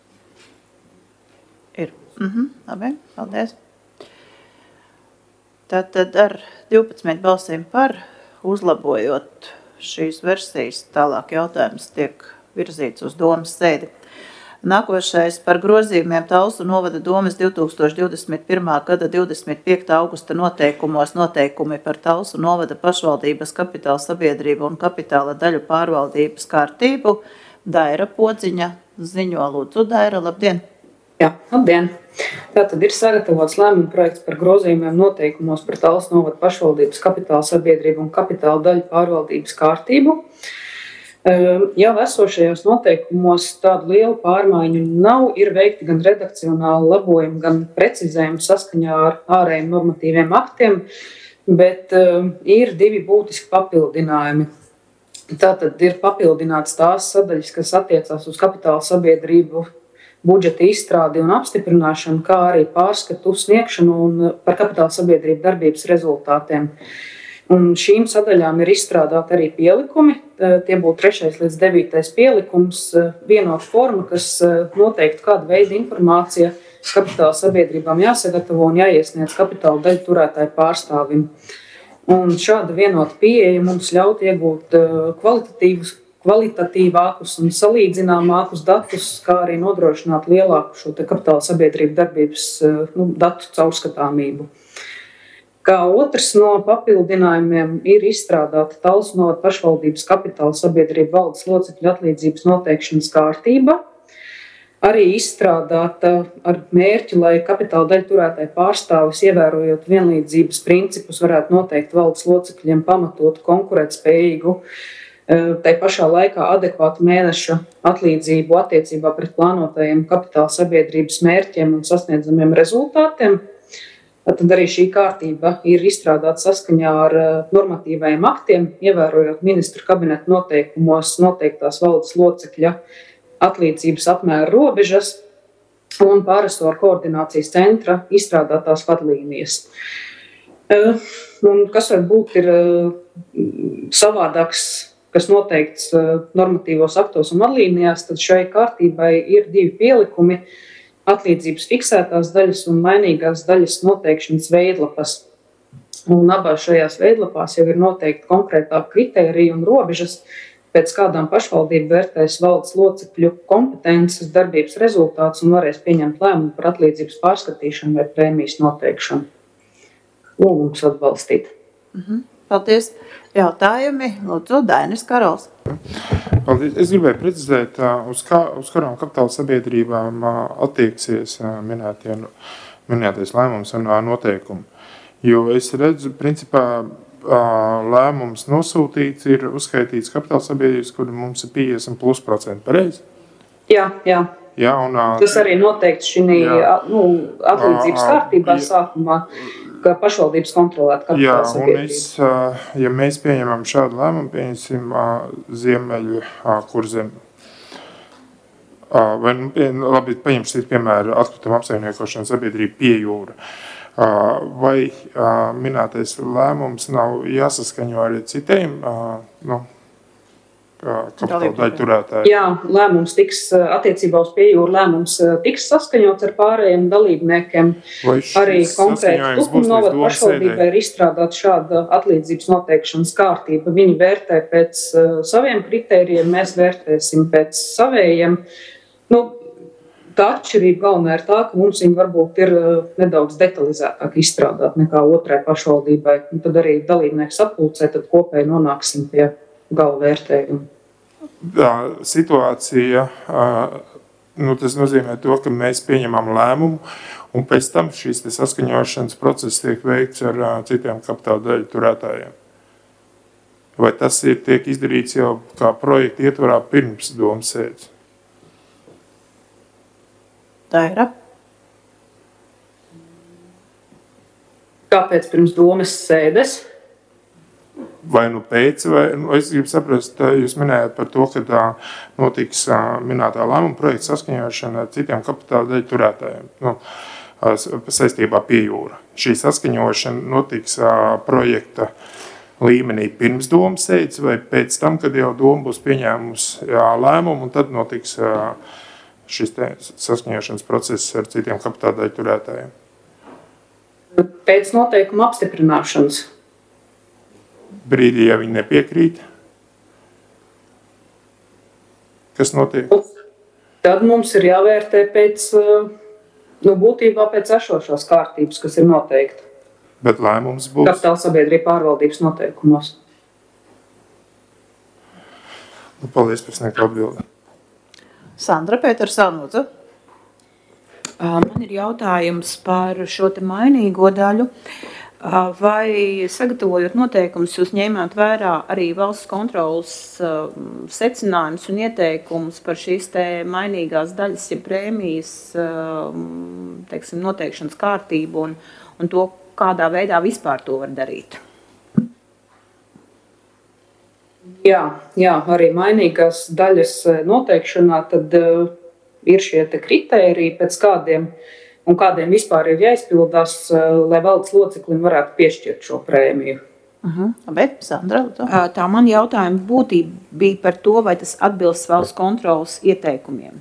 Ir. Mhm, labi, paldies. Tātad ar divpadsmit balsīm par, uzlabojot šīs versijas, tālāk jautājums tiek virzīts uz domas sēdi. Nākošais par grozījumiem Talsu novada domas divi tūkstoši divdesmit pirmā gada divdesmit piektā augusta noteikumos noteikumi par Talsu novada pašvaldības kapitāla sabiedrību un kapitāla daļu pārvaldības kārtību. Daira Podziņa ziņo. Lūdzu, Daira, labdien! Jā, labdien! Tātad ir sagatavots lēmuma projekts par grozījumiem noteikumos par Talsu novada pašvaldības kapitāla sabiedrību un kapitāla daļu pārvaldības kārtību. Jau esošajos noteikumos tādu lielu pārmaiņu nav, ir veikti gan redakcionāli labojumi, gan precizējumi saskaņā ar ārējiem normatīviem aktiem, bet uh, ir divi būtiski papildinājumi. Tātad ir papildināts tās sadaļas, kas attiecās uz kapitāla sabiedrību budžeta izstrādi un apstiprināšanu, kā arī pārskatu sniegšanu un par kapitāla sabiedrību darbības rezultātiem. Un šīm sadaļām ir izstrādāti arī pielikumi. Tie būtu trešais līdz devītais pielikums, vienota forma, kas noteikti kādu veidu informācija kapitāla sabiedrībām jāsagatavo un jāiesniedz kapitāla daļu turētāju pārstāvim. Un šāda vienota pieeja mums ļaut iegūt kvalitatīvus, kvalitatīvākus un salīdzināmākus datus, kā arī nodrošināt lielāku šo te kapitāla sabiedrību darbības nu, datu caurskatāmību. Kā otrs no papildinājumiem ir izstrādāta Talsu novada pašvaldības kapitāla sabiedrību valdes locekļu atlīdzības noteikšanas kārtība, arī izstrādāta ar mērķi, lai kapitāla daļu turētāju pārstāvis, ievērojot vienlīdzības principus, varētu noteikt valdes locekļiem pamatotu konkurētspējīgu, tai pašā laikā adekvātu mēneša atlīdzību attiecībā pret plānotajiem kapitāla sabiedrības mērķiem un sasniedzamiem rezultātiem. Tad arī šī kārtība ir izstrādāta saskaņā ar normatīvajiem aktiem, ievērojot ministru kabineta noteikumos noteiktās valdes locekļa atlīdzības apmēra robežas un pārresoru koordinācijas centra izstrādātās vadlīnijas. Un kas varbūt ir savādāks, kas noteikts normatīvos aktos un vadlīnijās, tad šai kārtībai ir divi pielikumi. Atlīdzības fiksētās daļas un mainīgās daļas noteikšanas veidlapas. Un abās šajās veidlapās jau ir noteikti konkrētāk kritēriji un robežas, pēc kādām pašvaldība vērtēs valdes locekļu kompetences, darbības rezultātus un varēs pieņemt lēmumu par atlīdzības pārskatīšanu vai prēmijas noteikšanu. Lūgums atbalstīt. Mhm. Paldies. Jautājumi. Lūdzu, Dainis Karols. Paldies. Es gribēju precizēt, uz, kā, uz kurām kapitāla sabiedrībām attieksies minētie, minētais lēmums un noteikumi. Jo es redzu, principā, lēmums nosūtīts, ir uzskaitīts kapitāla sabiedrības, kur mums ir piecdesmit plus procenti pareizi. Jā, jā. Jā, un, tas arī noteikts šī nu, atlīdzības kārtībā sākumā, ka pašvaldības kontrolēt kapitāla sabiedrību. Jā, un es, ja mēs pieņemam šādu lēmumu, pieņemsim Ziemeļu Kurzem. Vai, nu, labi, paņemsim, piemēram, atkrituma apsaimniekošanas sabiedrība Piejūra. Vai minētais lēmums nav jāsaskaņo arī citiem, nu, kapitāla daļu turētāji? Jā, lēmums tiks, attiecībā uz Piejūru lēmums tiks saskaņots ar pārējiem dalībniekiem. Arī konkrēti Tukuma novada pašvaldībai ir izstrādāta šāda atlīdzības noteikšanas kārtība. Viņi vērtē pēc uh, saviem kritērijiem, mēs vērtēsim pēc savējiem. Nu, tā atšķirība galvenā ir tā, ka mums viņi varbūt ir uh, nedaudz detalizētāk izstrādāt nekā otrai pašvaldībai. Un tad arī dalībnieki sapulcē, tad kopēji nonāksim pie gala vērtējuma. Tā situācija, nu, tas nozīmē to, ka mēs pieņemam lēmumu, un pēc tam šīs saskaņošanas process tiek veikts ar citiem kapitāla daļu turētājiem. Vai tas ir tiek izdarīts jau kā projekta ietvarā pirms domas sēdes? Daira. Kāpēc pirms domas sēdes? Vai nu pēc, vai nu, es gribu saprast, jūs minējāt par to, ka tā notiks minētā lēmuma projekta saskaņošana ar citiem kapitāla daļu turētājiem, nu, saistībā Piejūra. Šī saskaņošana notiks projekta līmenī pirms domas sēdes vai pēc tam, kad jau doma būs pieņēmusi lēmumu, un tad notiks šis saskaņošanas process ar citiem kapitāla daļu turētājiem. Pēc noteikuma apstiprināšanas. Brīdī, ja viņi nepiekrīt, kas notiek? Tad mums ir jāvērtē pēc, nu, būtībā pēc esošās kārtības, kas ir noteikta. Bet lēmums būs? Kapitāla sabiedrība pārvaldības noteikumos. Nu, paldies par sniegtu atbildi. Sandra Petersona, lūdzu. Man ir jautājums par šo te mainīgo daļu. Vai sagatavojot noteikumus, jūs ņēmāt vērā arī valsts kontrolas secinājumus un ieteikumus par šīs te mainīgās daļas, ja prēmijas, teiksim, noteikšanas kārtību un, un to, kādā veidā vispār to var darīt? Jā, jā, arī mainīgās daļas noteikšanā tad uh, ir šie te kritēriji, pēc kādiem un kādiem vispār ir jāizpildās, uh, lai valdes loceklim varētu piešķirt šo prēmiju. Uh-huh. Bet, Sandra, lūdzu. Tā man jautājuma būtība bija par to, vai tas atbilst valsts kontrolas ieteikumiem.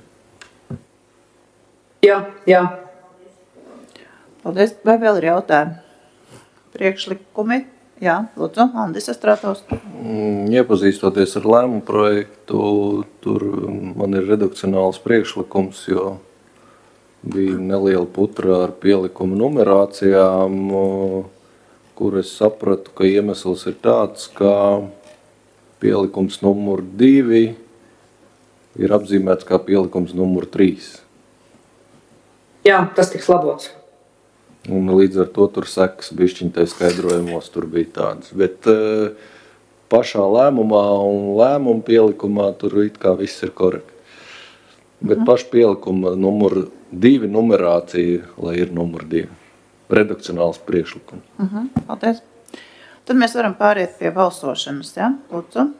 Jā, jā. Paldies. Vai vēl ir jautājumi? Priekšlikumi? Jā, lūdzu, Andis Astratovs. Iepazīstoties ar lēmumu projektu, tur man ir redakcionāls priekšlikums, jo bija neliela putra ar pielikumu numerācijām, kur es sapratu, ka iemesls ir tāds, ka pielikums numur divi ir apzīmēts kā pielikums numur trīs. Jā, tas tiks labots. Un līdz ar to tur sekas bišķiņtai skaidrojumos tur bija tādas. Bet uh, pašā lēmumā un lēmuma pielikumā tur it kā viss ir korekti. Bet uh-huh. paša pielikuma numur divi numerācija, lai ir numur divi. Redakcionāls priekšlikums. Uh-huh. Paldies. Tad mēs varam pāriet pie balsošanas, ja? Lūdzu.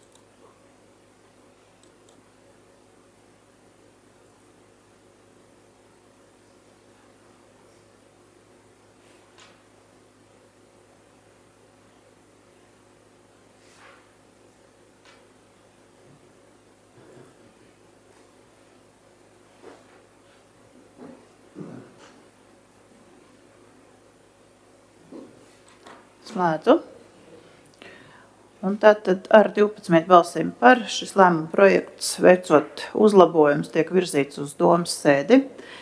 Slēdzu. Un tātad ar divpadsmit balsīm par šis lēmuma projekts veicot uzlabojums tiek virzīts uz domas sēdi.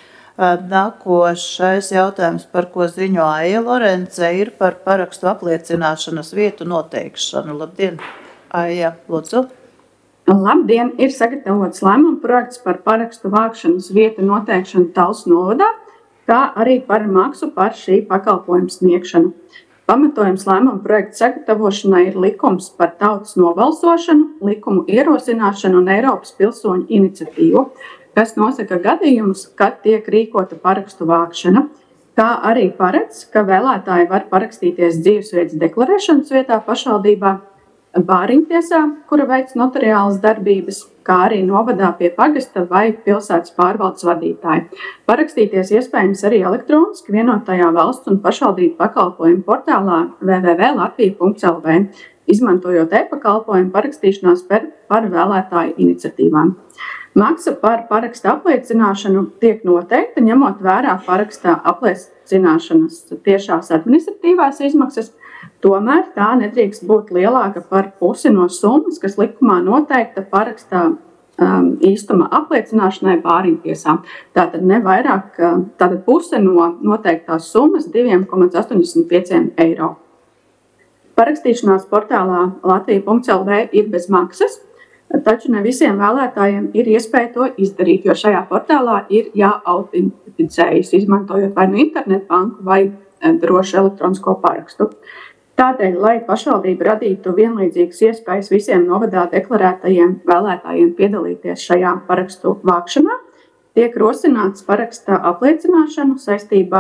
Nākošais jautājums, par ko ziņo Aija Lorence, ir par parakstu apliecināšanas vietu noteikšanu. Labdien, Aija, lūdzu. Labdien, ir sagatavots lēmuma projekts par parakstu vākšanas vietu noteikšanu Talsu novadā, kā arī par maksu par šī pakalpojuma sniegšanu. Pamatojums lēmuma projekta sagatavošanai ir likums par tautas nobalsošanu, likumu ierosināšanu un Eiropas pilsoņu iniciatīvu, kas nosaka gadījumus, kad tiek rīkota parakstu vākšana, kā arī paredz, ka vēlētāji var parakstīties dzīvesvietas deklarēšanas vietā pašvaldībā, bāriņtiesā, kura veic notariālas darbības, kā arī novadā pie pagasta vai pilsētas pārvaldes vadītāja. Parakstīties iespējams arī elektroniski vienotajā valsts un pašvaldību pakalpojumu portālā w w w punkt latvija punkt l v, izmantojot e-pakalpojumu parakstīšanās par, par vēlētāju iniciatīvām. Maksa par paraksta apliecināšanu tiek noteikta, ņemot vērā paraksta apliecināšanas tiešās administratīvās izmaksas, tomēr tā nedrīkst būt lielāka par pusi no summas, kas likumā noteikta parakstā um, īstuma apliecināšanai bāriņtiesā. Tātad ne vairāk, tātad puse no noteiktās summas divi komats astoņdesmit pieci eiro. Parakstīšanās portālā latvija punkt l v ir bez maksas, taču ne visiem vēlētājiem ir iespēja to izdarīt, jo šajā portālā ir jāautentificējas, izmantojot vai nu internetbanku vai drošu elektronisko parakstu. Tādēļ, lai pašvaldība radītu vienlīdzīgas iespējas visiem novadā deklarētajiem vēlētājiem piedalīties šajā parakstu vākšanā, tiek rosināts paraksta apliecināšanu saistībā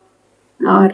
ar,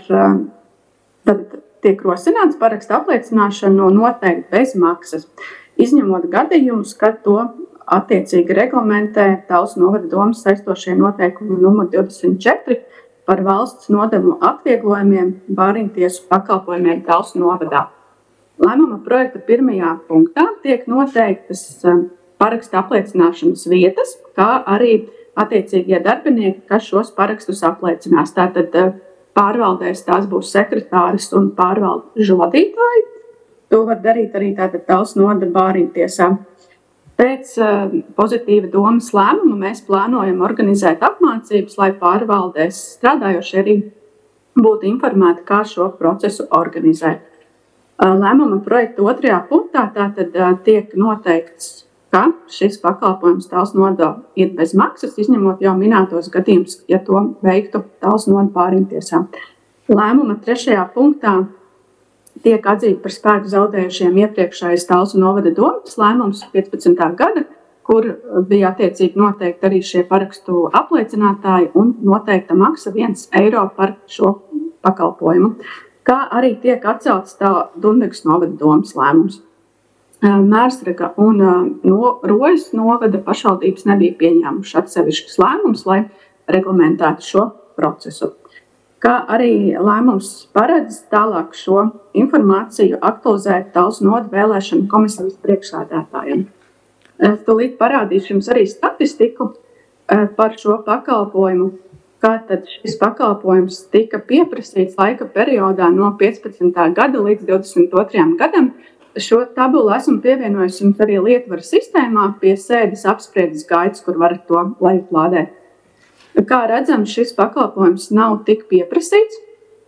tad tiek rosināts paraksta apliecināšanu noteikti bez maksas, izņemot gadījumus, kad to attiecīgi reglamentē Talsu novada domas saistošie noteikumi numur divdesmit četri par valsts nodevu atvieglojumiem bāriņtiesu pakalpojumiem Talsu novadā. Lēmuma projekta pirmajā punktā tiek noteiktas paraksta apliecināšanas vietas, kā arī attiecīgie darbinieki, kas šos parakstus apliecinās. Tātad pārvaldēs tās būs sekretāris un pārvalžu vadītāji. To var darīt arī tātad Talsu novada bāriņtiesā. Pēc uh, pozitīva domas lēmuma mēs plānojam organizēt apmācības, lai pārvaldēs strādājošie arī būtu informēti, kā šo procesu organizēt. Uh, lēmuma projekta otrajā punktā tātad uh, tiek noteikts, ka šis pakalpojums Talsu novadā ir bez maksas, izņemot jau minētos gadījumus, ja to veiktu Talsu novada bāriņtiesā. Lēmuma trešajā punktā tiek atzīta par spēku zaudējušiem iepriekšējais Talsu novada domas lēmums piecpadsmitā gada, kur bija attiecīgi noteikti arī šie parakstu apliecinātāji un noteikta maksa viens eiro par šo pakalpojumu, kā arī tiek atcelts tā Dundagas novada domas lēmums. Mērsraga un no Rojas novada pašvaldības nebija pieņēmuši atsevišķus lēmumus, lai reglamentētu šo procesu. Kā arī lēmums paredz tālāk šo informāciju aktualizēt Talsu novada vēlēšanu komisijas priekšsēdētājiem. Tūlīt parādīšu jums arī statistiku par šo pakalpojumu, kā tad šis pakalpojums tika pieprasīts laika periodā no piecpadsmitā gada līdz divdesmit otrajam gadam. Šo tabulu esmu pievienojusi jums arī lietvaru sistēmā pie sēdes apspriedes gaitas, kur varat to lejuplādēt. Kā redzam, šis pakalpojums nav tik pieprasīts.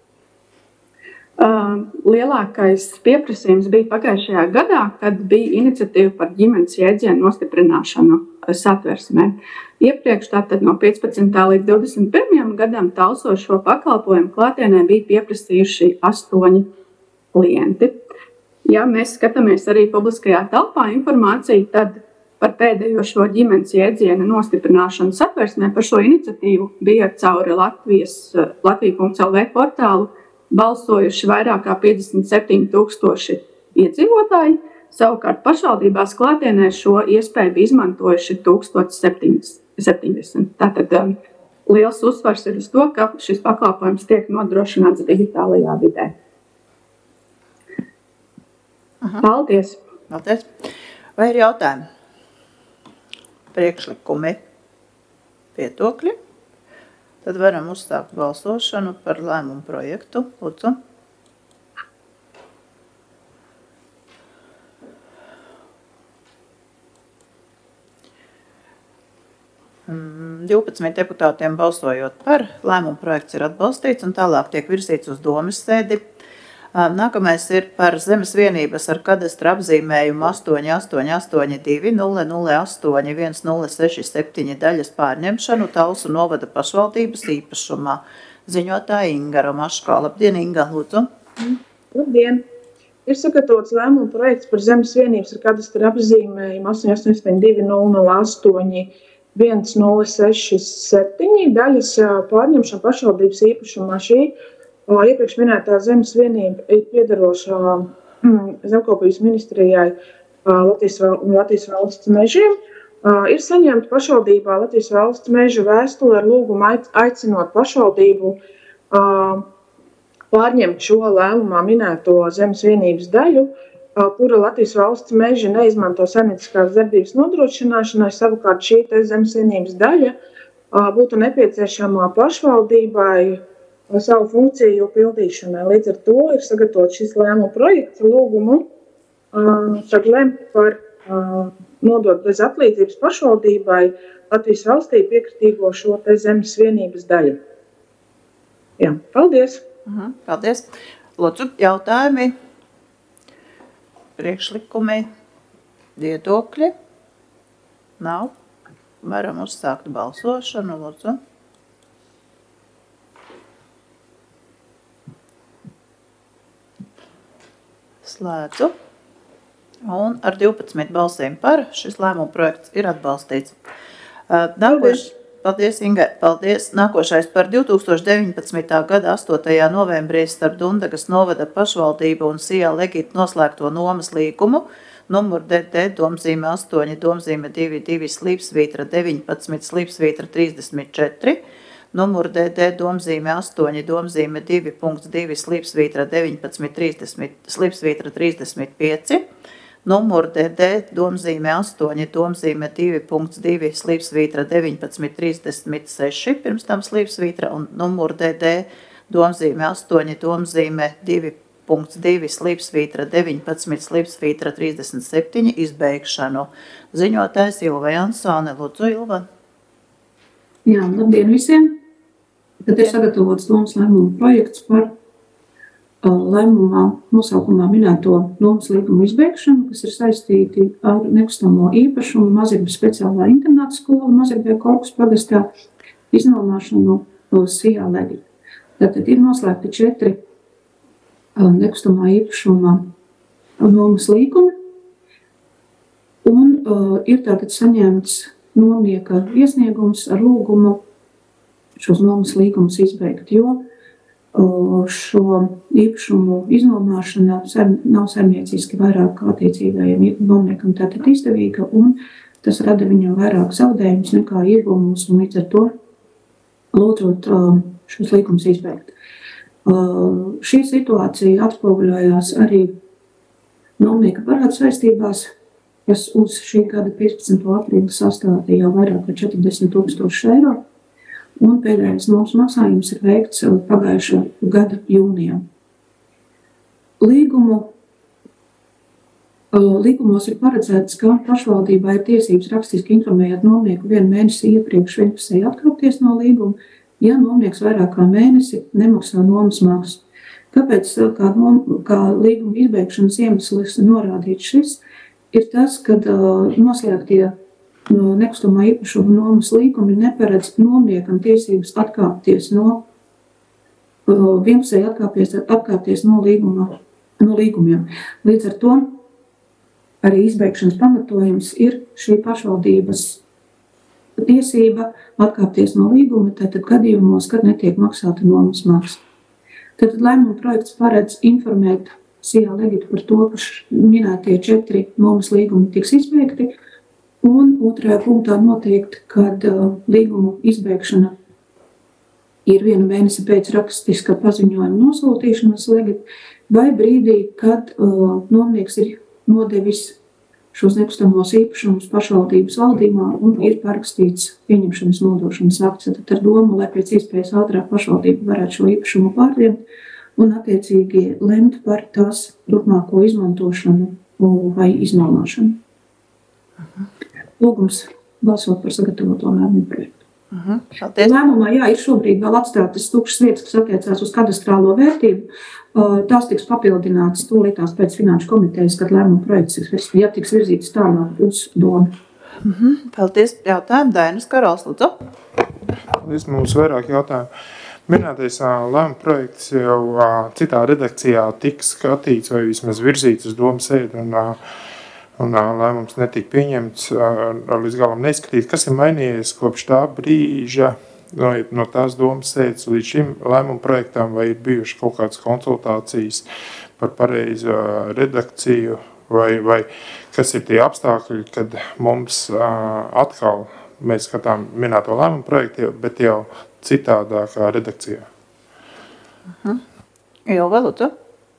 Lielākais pieprasījums bija pagājušajā gadā, kad bija iniciatīva par ģimenes jēdzienu nostiprināšanu satversmē. Iepriekš tātad no piecpadsmitā līdz divdesmit pirmajam gadam Talso šo pakalpojumu klātienē bija pieprasījuši astoņi klienti. Ja mēs skatāmies arī publiskajā telpā informāciju, tad par pēdējo šo ģimenes jēdzienu nostiprināšanu satversmē par šo iniciatīvu bija cauri Latvijas, latvija punkts el vē portālu balsojuši vairāk kā piecdesmit septiņi tūkstoši iedzīvotāji, savukārt pašvaldībās klātienē šo iespēju bija izmantojuši tūkstoš septiņdesmit. Tātad liels uzsvars ir uz to, ka šis pakalpojums tiek nodrošināts digitālajā vidē. Aha. Paldies! Paldies! Vai ir jautājumi? Priekšlikumi? Viedokļi? Tad varam uzsākt balsošanu par lēmumu projektu. Lūdzu. divpadsmit deputātiem balsojot par, lēmumu projekts ir atbalstīts un tālāk tiek virzīts uz domes sēdi. Nākamais ir par zemes vienības ar kadastra apzīmējumu astoņi astoņi astoņi divi nulle nulle astoņi viens nulle seši septiņi daļas pārņemšanu Talsu novada pašvaldības īpašumā. Ziņotāja Inga Romaško. Labdien, Inga, lūdzu. Labdien. Ir sagatavots lēmuma projekts par zemes vienības ar kadastra apzīmējumu astoņi astoņi astoņi divi nulle nulle astoņi viens nulle seši septiņi daļas pārņemšanu pašvaldības īpašumā. Šī iepriekš minētā zemes vienība ir piederošā zemkopības ministrijai Latvijas, Latvijas valsts mežiem. Ir saņemta pašvaldībā Latvijas valsts meža vēstule ar lūgumu aicinot pašvaldību pārņemt šo lēmumā minēto zemes vienības daļu, kura Latvijas valsts meži neizmanto saimnieciskās darbības nodrošināšanai. Savukārt šī zemes vienības daļa būtu nepieciešama pašvaldībai savu funkciju pildīšanai. Līdz ar to ir sagatavots šis lēmuma projekts lūgumu uh, lemt par uh, nodot bez atlīdzības pašvaldībai Latvijas valstī piekritīgo šo te zemes vienības daļu. Jā, paldies! Aha, paldies! Lūdzu, jautājumi, priekšlikumi, viedokļi? Nav? Varam uzsākt balsošanu, lūdzu. Slēdzu. Un ar divpadsmit balsīm par šis lēmuma projekts ir atbalstīts. Nākoš, paldies, Inga, paldies. Nākošais par divi tūkstoši deviņpadsmitā gada astotajā novembrī starp Dundagas novada pašvaldību un Sijā Legit noslēgto nomas līgumu, numur D D, domzīme astoņi, domzīme divi divi, slīpsvītra deviņpadsmit, slīpsvītra trīsdesmit četri, numur D D, domzīme astoņi, domzīme divi divi, slīpsvītra deviņpadsmit, trīsdesmit, slīpsvītra trīsdesmit pieci, numur D D, domzīme astoņi, domzīme divi divi, slīpsvītra deviņpadsmit, trīsdesmit seši, pirms tam slīpsvītra, un numur D D, domzīme astoņi, domzīme divi punkts divi, slīpsvītra deviņpadsmit, slīpsvītra trīsdesmit septiņi izbeigšanu. Ziņotājs Ilva Jansone. Lūdzu, Ilva. Jā, labdien visiem. Tad ir sagatavots domas lēmuma projekts par uh, lēmumā nosaukumā minēto domas līgumu izbeigšanu, kas ir saistīti ar nekustamo īpašumu Mazirbas speciālā internāta skola Mazirbē Korpus pagastā iznomāšanu uz Sijā Legi. Tātad ir noslēgti četri nekustamā īpašuma nomas līgumi, un uh, ir tātad saņemts nomnieka iesniegums ar lūgumu šos nomas līgumus izbeigt, jo uh, šo īpašumu iznomāšana sem, nav saimnieciski vairāk attiecīgajiem nomniekam tātad izdevīga, un tas rada viņam vairāk zaudējumus nekā ieguvumus, un līdz ar to lūdzot uh, šos līgumus izbeigt. Uh, šī situācija atspoguļojās arī nomnieka parādu saistībās, kas uz šī gada piecpadsmito aprīli sastādīja jau vairāk par četrdesmit tūkstoši eiro, un pēdējais nomas maksājums ir veikts pagājušā gada jūnijā. Līgumu, uh, līgumos ir paredzēts, ka pašvaldībā ir tiesības rakstiski informējot nomnieku vienu mēnesi iepriekš vienpusēji atkāpties no līguma, ja nomnieks vairāk kā mēnesi nemaksā nomas maksu. Kāpēc kā, nom, kā līguma izbeigšanas iemesls norādīts šis, ir tas, ka uh, noslēgtie no nekustamā īpašuma nomas līgumi neparedz nomniekam tiesības atkāpties no, uh, vienpusēji atkāpties, atkāpties no, līguma, no līgumiem. Līdz ar to arī izbeigšanas pamatojums ir šī pašvaldības tiesība atkāpties no līguma, tātad gadījumos, kad netiek maksāta nomas maksa. Tātad lēmuma projekts paredz informēt Sijā Legitu par to, ka minētie četri nomas līgumi tiks izbeigti, un otrajā punktā noteikti, kad uh, līgumu izbeigšana ir viena mēnesi pēc rakstiska paziņojuma nosūtīšanas Legitu, vai brīdī, kad uh, nomnieks ir nodevis šos nekustamos īpašumus pašvaldības valdībā un ir parakstīts pieņemšanas nodošanas akts. Tad ar domu, lai pēc iespējas ātrāk pašvaldība varētu šo īpašumu pārņemt un attiecīgi lemt par tās turpmāko izmantošanu vai iznomāšanu. Lūgums balsot par sagatavoto lēmumu projektu. Uh-huh. Lēmumā, jā, ir šobrīd vēl atstātas tukšas vietas, kas attiecās uz kadastrālo vērtību. Tās tiks papildinātas tūlītās pēc finanšu komitejas, kad lēmuma projekts, ja tiks virzīts tālāk uz domu. Uh-huh. Paldies, jautājumu. Dainis Karols, lūdzu. Paldies, mums vairāk jautājumu. Minētais lēmuma projekts jau citā redakcijā tiks skatīts vai vismaz virzīts uz domu sēdi, un un lēmums netika pieņemts, līdz galam neizskatīt, kas ir mainījies kopš tā brīža no, no tās domas sēdes līdz šim lēmuma projektam, vai ir bijuši kaut kādas konsultācijas par pareizu redakciju, vai, vai kas ir tie apstākļi, kad mums atkal mēs skatām minēto lēmumu projektu, bet jau citādākā redakcijā. Uh-huh. Jau vēl, tu?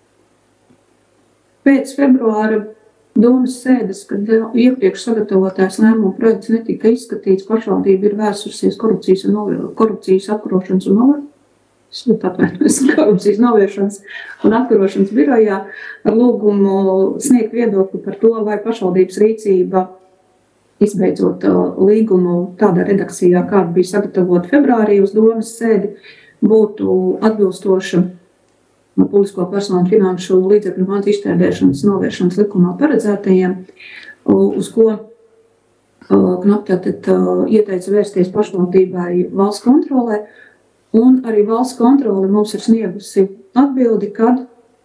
Pēc februāra domas sēdes, kad iepriekš sagatavotājs lēmuma projekts netika izskatīts, pašvaldība ir vērsusies korupcijas, un novēr, korupcijas apkarošanas un novēršanas, korupcijas novēršanas un apkarošanas birojā ar lūgumu sniegt viedokli par to, vai pašvaldības rīcība izbeidzot līgumu tādā redakcijā, kāda bija sagatavota februārī uz domas sēdi, būtu atbilstoša publisko personu finanšu līdzekļu maz iztērēšanas novēršanas likumā paredzētajiem, uz ko knap tātad ieteica vērsties pašvaldībai valsts kontrolē, un arī valsts kontrole mums ir sniegusi atbildi, kad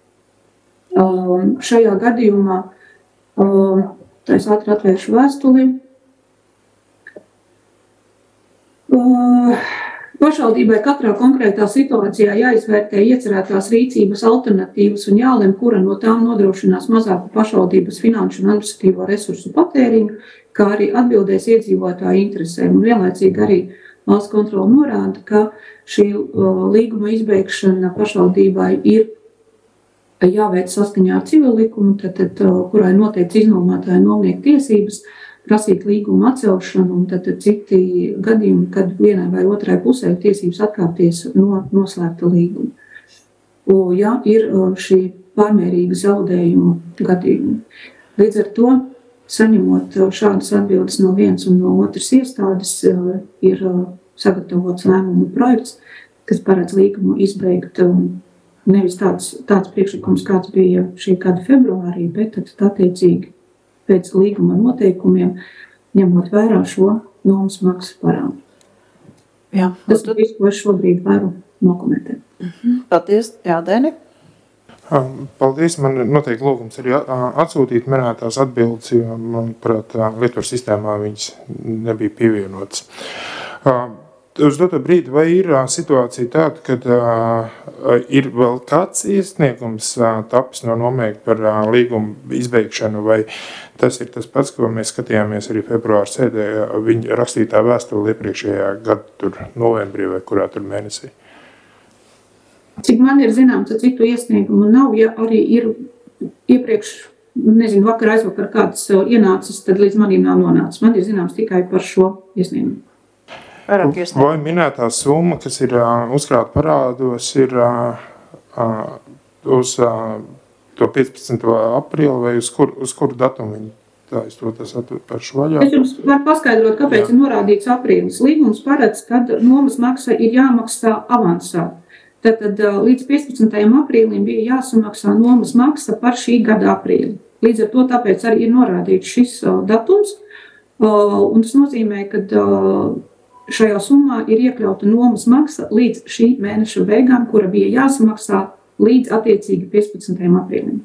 šajā gadījumā, tā es ātri atvēršu vēstuli, pašvaldībai katrā konkrētā situācijā jāizvērtē iecerētās rīcības alternatīvas un jālem, kura no tām nodrošinās mazāku pašvaldības finanšu un administratīvo resursu patēriņu, kā arī atbildēs iedzīvotāju interesēm. Un vienlaicīgi arī valsts kontrole norāda, ka šī uh, līguma izbeigšana pašvaldībai ir jāveic saskaņā ar civil likumu, tad, tad, uh, kurai noteikts iznomātāja nomnieka tiesības, prasīt līguma atcelšanu, un tad, tad citi gadījumi, kad vienai vai otrai pusē ir tiesības atkāpties no noslēgta līguma. Un, ja ir šī pārmērīga zaudējuma gadījuma. Līdz ar to, saņemot šādas atbildes no vienas un no otras iestādes, ir sagatavots lēmumu projekts, kas paredz līgumu izbeigt nevis tāds, tāds priekšlikums, kāds bija šī gada februārī, bet tad attiecīgi pēc līguma noteikumiem, ņemot vērā šo nomas maksu parādu. Jā, Tas ir viss, ko es šobrīd varu nokomentēt. Paldies, jā, Deni. Paldies, man noteikti lūgums arī atsūtīt minētās atbildes, jo, manuprāt, Lietuvas sistēmā viņas nebija pievienotas. Uz doto brīdi, vai ir situācija tāda, kad ir vēl kāds iesniegums tapis no nomēģi par līgumu izbeigšanu, vai tas ir tas pats, ko mēs skatījāmies arī februāra sēdē, viņa rakstītā vēstule iepriekšējā gada tur novembrī vai kurā tur mēnesī? Cik man ir zināms, ka citu iesniegumu nav, ja arī ir iepriekš, nezinu, vakar aizvakar kāds ienācis, tad līdz manīm nav nonācis. Man ir zināms tikai par šo iesniegumu. Vai minētā summa, kas ir uzkrāta parādos, ir uz to piecpadsmito aprīli vai uz kuru, uz kuru datumu viņi tā es to tas atveršu vaļā? Es jums varu paskaidrot, kāpēc Jā. ir norādīts aprīlis. Līgums paredz, kad nomas maksa ir jāmaksā avansā. Tātad līdz piecpadsmitajam aprīlim bija jāsamaksā nomas maksa par šī gada aprīli. Līdz ar to tāpēc arī ir norādīts šis datums, un tas nozīmē, ka šajā summā ir iekļauta nomas maksa līdz šī mēneša beigām, kura bija jāsamaksā līdz attiecīgi piecpadsmitajam aprīlim.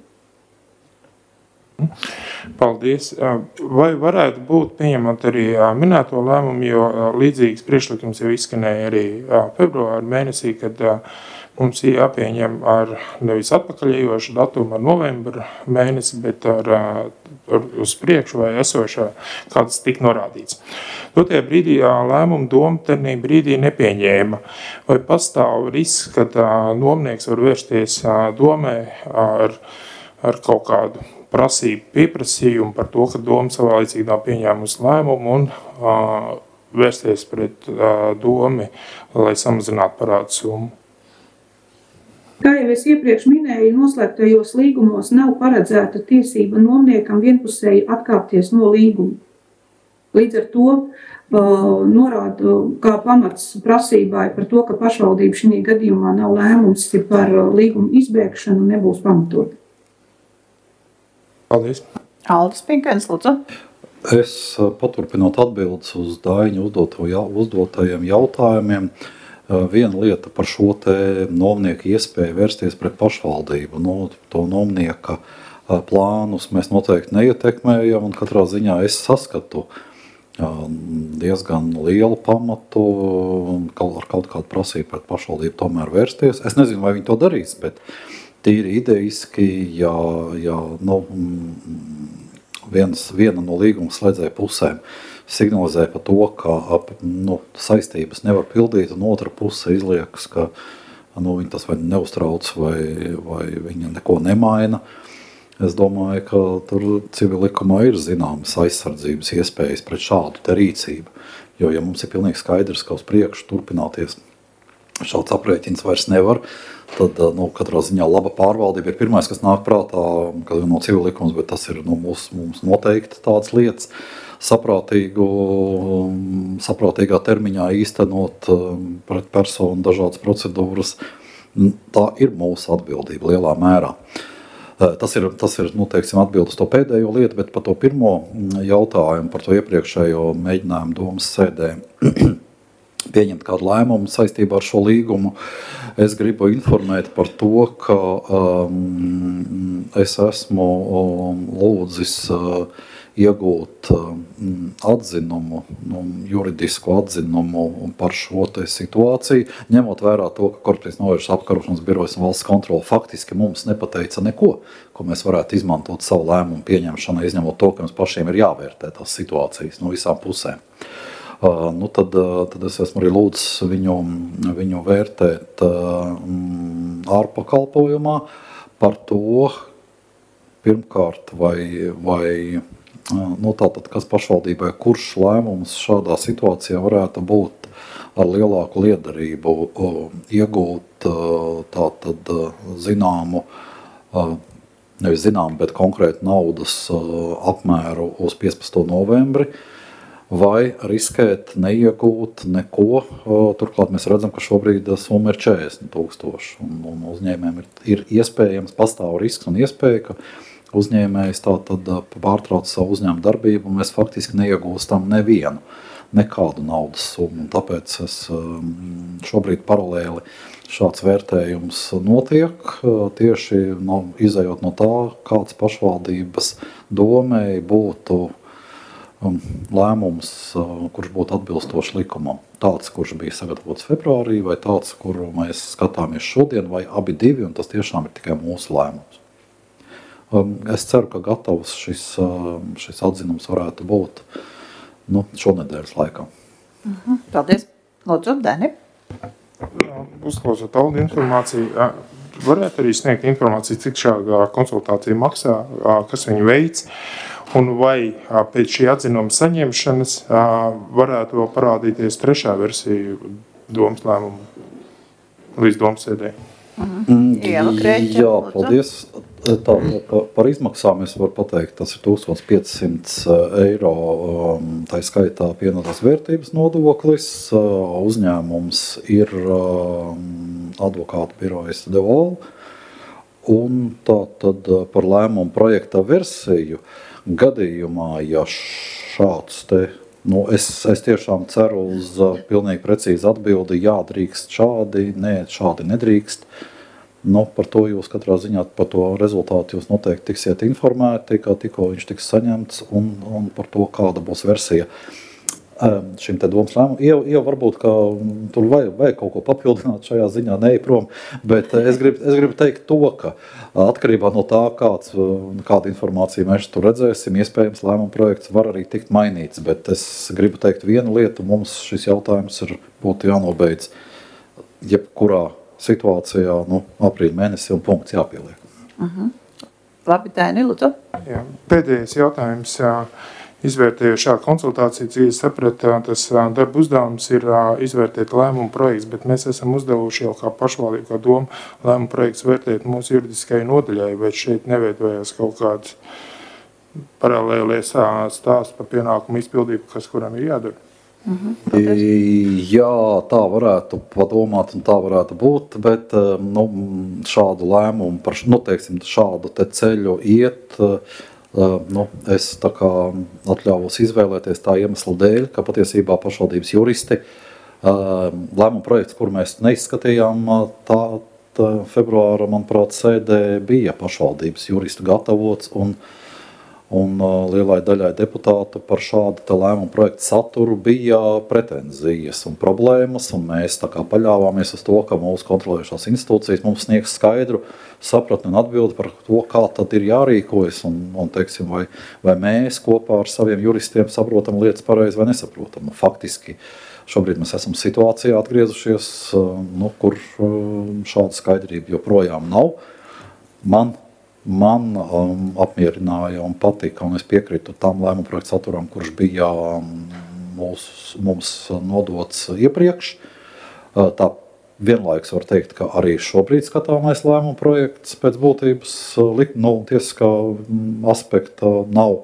Paldies. Vai varētu būt pieņemot arī minēto lēmumu, jo līdzīgs priekšlikums jau izskanēja arī februāra mēnesī, kad mums ir jāpieņem ar nevis atpakaļējošu datumu ar novembra mēnesi, bet ar, ar uz priekšu vai esošā, kāds tika norādīts. Dotajā brīdī lēmumu doma tenī brīdī nepieņēma. Vai pastāv risks, ka nomnieks var vērsties domē ar, ar kaut kādu prasību pieprasījumu par to, ka doma savlaicīgi nav pieņēmusi lēmumu un uh, vērsties pret uh, domi, lai samazinātu parādu summu? Kā jau es iepriekš minēju, noslēgtajos līgumos nav paredzēta tiesība nomniekam vienpusēji atkāpties no līguma. Līdz ar to uh, norāda, kā pamats prasībai par to, ka pašvaldība šī gadījumā nav lēmums par līgumu izbēgšanu, nebūs pamatot. Paldies. Aldis Pinkens, lūdzu. Es paturpinot atbildes uz Daiņa uzdoto, uzdotajiem jautājumiem, viena lieta par šo te nomnieku iespēju vērsties pret pašvaldību. Nu, to nomnieka plānus mēs noteikti neietekmējam, un katrā ziņā es saskatu diezgan lielu pamatu ar kaut kādu prasību pret pašvaldību tomēr vērsties. Es nezinu, vai viņi to darīs, bet tīri ideiski, ja, ja nu, viens, viena no līguma slēdzēja pusēm signalizē par to, ka nu, saistības nevar pildīt, un otra puse izliekas, ka nu, viņi tas vai neuztrauc, vai, vai viņa neko nemaina. Es domāju, ka tur civil likumā ir zināmas aizsardzības iespējas pret šādu te rīcību, jo ja mums ir pilnīgi skaidrs, ka uz priekšu turpināties šāds aprēķins vairs nevar, tad nu, katrā ziņā laba pārvaldība ir pirmais, kas nāk prātā, kad no civil likums, bet tas ir nu, mums, mums noteikti tādas lietas, saprātīgu, saprātīgā termiņā īstenot pret personu dažādas procedūras. Tā ir mūsu atbildība lielā mērā. Tas ir, tas ir nu, teiksim, atbildes to pēdējo lietu, bet par to pirmo jautājumu, par to iepriekšējo mēģinājumu domas sēdē pieņemt kādu lēmumu saistībā ar šo līgumu. Es gribu informēt par to, ka um, es esmu um, lūdzis uh, iegūt um, atzinumu, um, juridisku atzinumu par šo te situāciju, ņemot vērā to, ka Korupcijas novēršanas apkarošanas birojas un valsts kontrole faktiski mums nepateica neko, ko mēs varētu izmantot savu lēmumu pieņemšanai, izņemot to, ka mums pašiem ir jāvērtē tās situācijas no visām pusēm. Uh, nu tad, uh, tad es esmu arī lūdzis viņu, viņu vērtēt uh, ārpakalpojumā par to, pirmkārt, vai, vai nu, tātad, kas pašvaldībai, kurš lēmums šādā situācijā varētu būt ar lielāku liederību iegūt tātad zināmu, nevis zinām, bet konkrētu naudas apmēru uz piecpadsmito novembri, vai riskēt neiegūt neko. Turklāt mēs redzam, ka šobrīd summa ir četrdesmit tūkstoši, un, un uzņēmējiem ir, ir iespējams, pastāv risks un iespēja, ka uzņēmējs tātad pārtrauc savu uzņēmumu darbību, un mēs faktiski neiegūstam nevienu, nekādu naudas summu. Un tāpēc es šobrīd paralēli šāds vērtējums notiek, tieši no, izējot no tā, kāds pašvaldības domēji būtu lēmums, kurš būtu atbilstošs likumam. Tāds, kurš bija sagatavots februārī, vai tāds, kuru mēs skatāmies šodien, vai abi divi, un tas tiešām ir tikai mūsu lēmums. Es ceru, ka gatavs šis, šis atzinums varētu būt nu, šonedēļas laikā. Uh-huh. Paldies. Lūdzu, Dani. Uzklausot Aldi informāciju, varētu arī sniegt informāciju, cik šā konsultācija maksā, kas viņu veids, un vai pēc šī atzinuma saņemšanas varētu vēl parādīties trešā versija domas lēmumu līdz domsēdē. Mm, jā, paldies. Tā, par izmaksām es varu pateikt, tas ir tūkstoš piecsimt eiro, tā skaitā pienotās vērtības nodoklis. Uzņēmums ir advokātu birojas Deval. Un tā tad par lēmumu projekta versiju gadījumā, ja šāds te, nu es, es tiešām ceru uz pilnīgi precīzi atbildi, jā, drīkst šādi, nē, šādi nedrīkst. Nu, par to jūs katrā ziņā, par to rezultātu jūs noteikti tiksiet informēti, kā tikko viņš tiks saņemts, un, un par to, kāda būs versija šim te domas lēmumam. Jau, jau varbūt, ka tur vajag, vajag kaut ko papildināt šajā ziņā, neej prom, bet es gribu, es gribu teikt to, ka atkarībā no tā, kāds, kāda informācija mēs tur redzēsim, iespējams lēmuma projekts var arī tikt mainīts, bet es gribu teikt vienu lietu, mums šis jautājums ir būtu jānobeidz jebkurā situācijā, nu, aprīļa mēnesi un punkts jāpieliek. Uh-huh. Labi, Daini, lūdzu. Jā, pēdējais jautājums. Izvērtējušā konsultācija, cik es sapratu, tas darba uzdevums ir izvērtēt lēmumu projekts, bet mēs esam uzdevuši jau kā pašvaldība, kā doma lēmumu projekts vērtēt mūsu juridiskajai nodaļai, vai šeit neveidojās kaut kāds paralēlies stāsts par pienākumu izpildību, kas kuram ir jādara. Mhm. Jā, tā varētu padomāt un tā varētu būt, bet nu, šādu lēmumu, par, nu, teiksim, šādu te ceļu iet, Uh, nu, es tā kā atļāvos izvēlēties tā iemesla dēļ, ka patiesībā pašvaldības juristi uh, lēmuma projekts, kur mēs neizskatījām, tā, tā februāra, manuprāt, sēdē bija pašvaldības juristu gatavots un, un uh, lielai daļai deputātu par šādu tā lēmuma projektu saturu bija pretenzijas un problēmas, un mēs tā kā paļāvāmies uz to, ka mūsu kontrolējušās institūcijas mums sniegs skaidru sapratni un atbildi par to, kā tad ir jārīkojas, un, un teiksim, vai, vai mēs kopā ar saviem juristiem saprotam lietas pareizi vai nesaprotam. Nu, faktiski šobrīd mēs esam situācijā atgriezušies, nu, kur šāda skaidrība joprojām nav. Man, man um, apmierināja un patika, un es piekritu tam lēmumu projektu saturam, kurš bija mūs, mums nodots iepriekš. Tā vienlaiks var teikt, ka arī šobrīd skatāmais lēmuma projekts pēc būtības nu, tiesiskā aspekta nav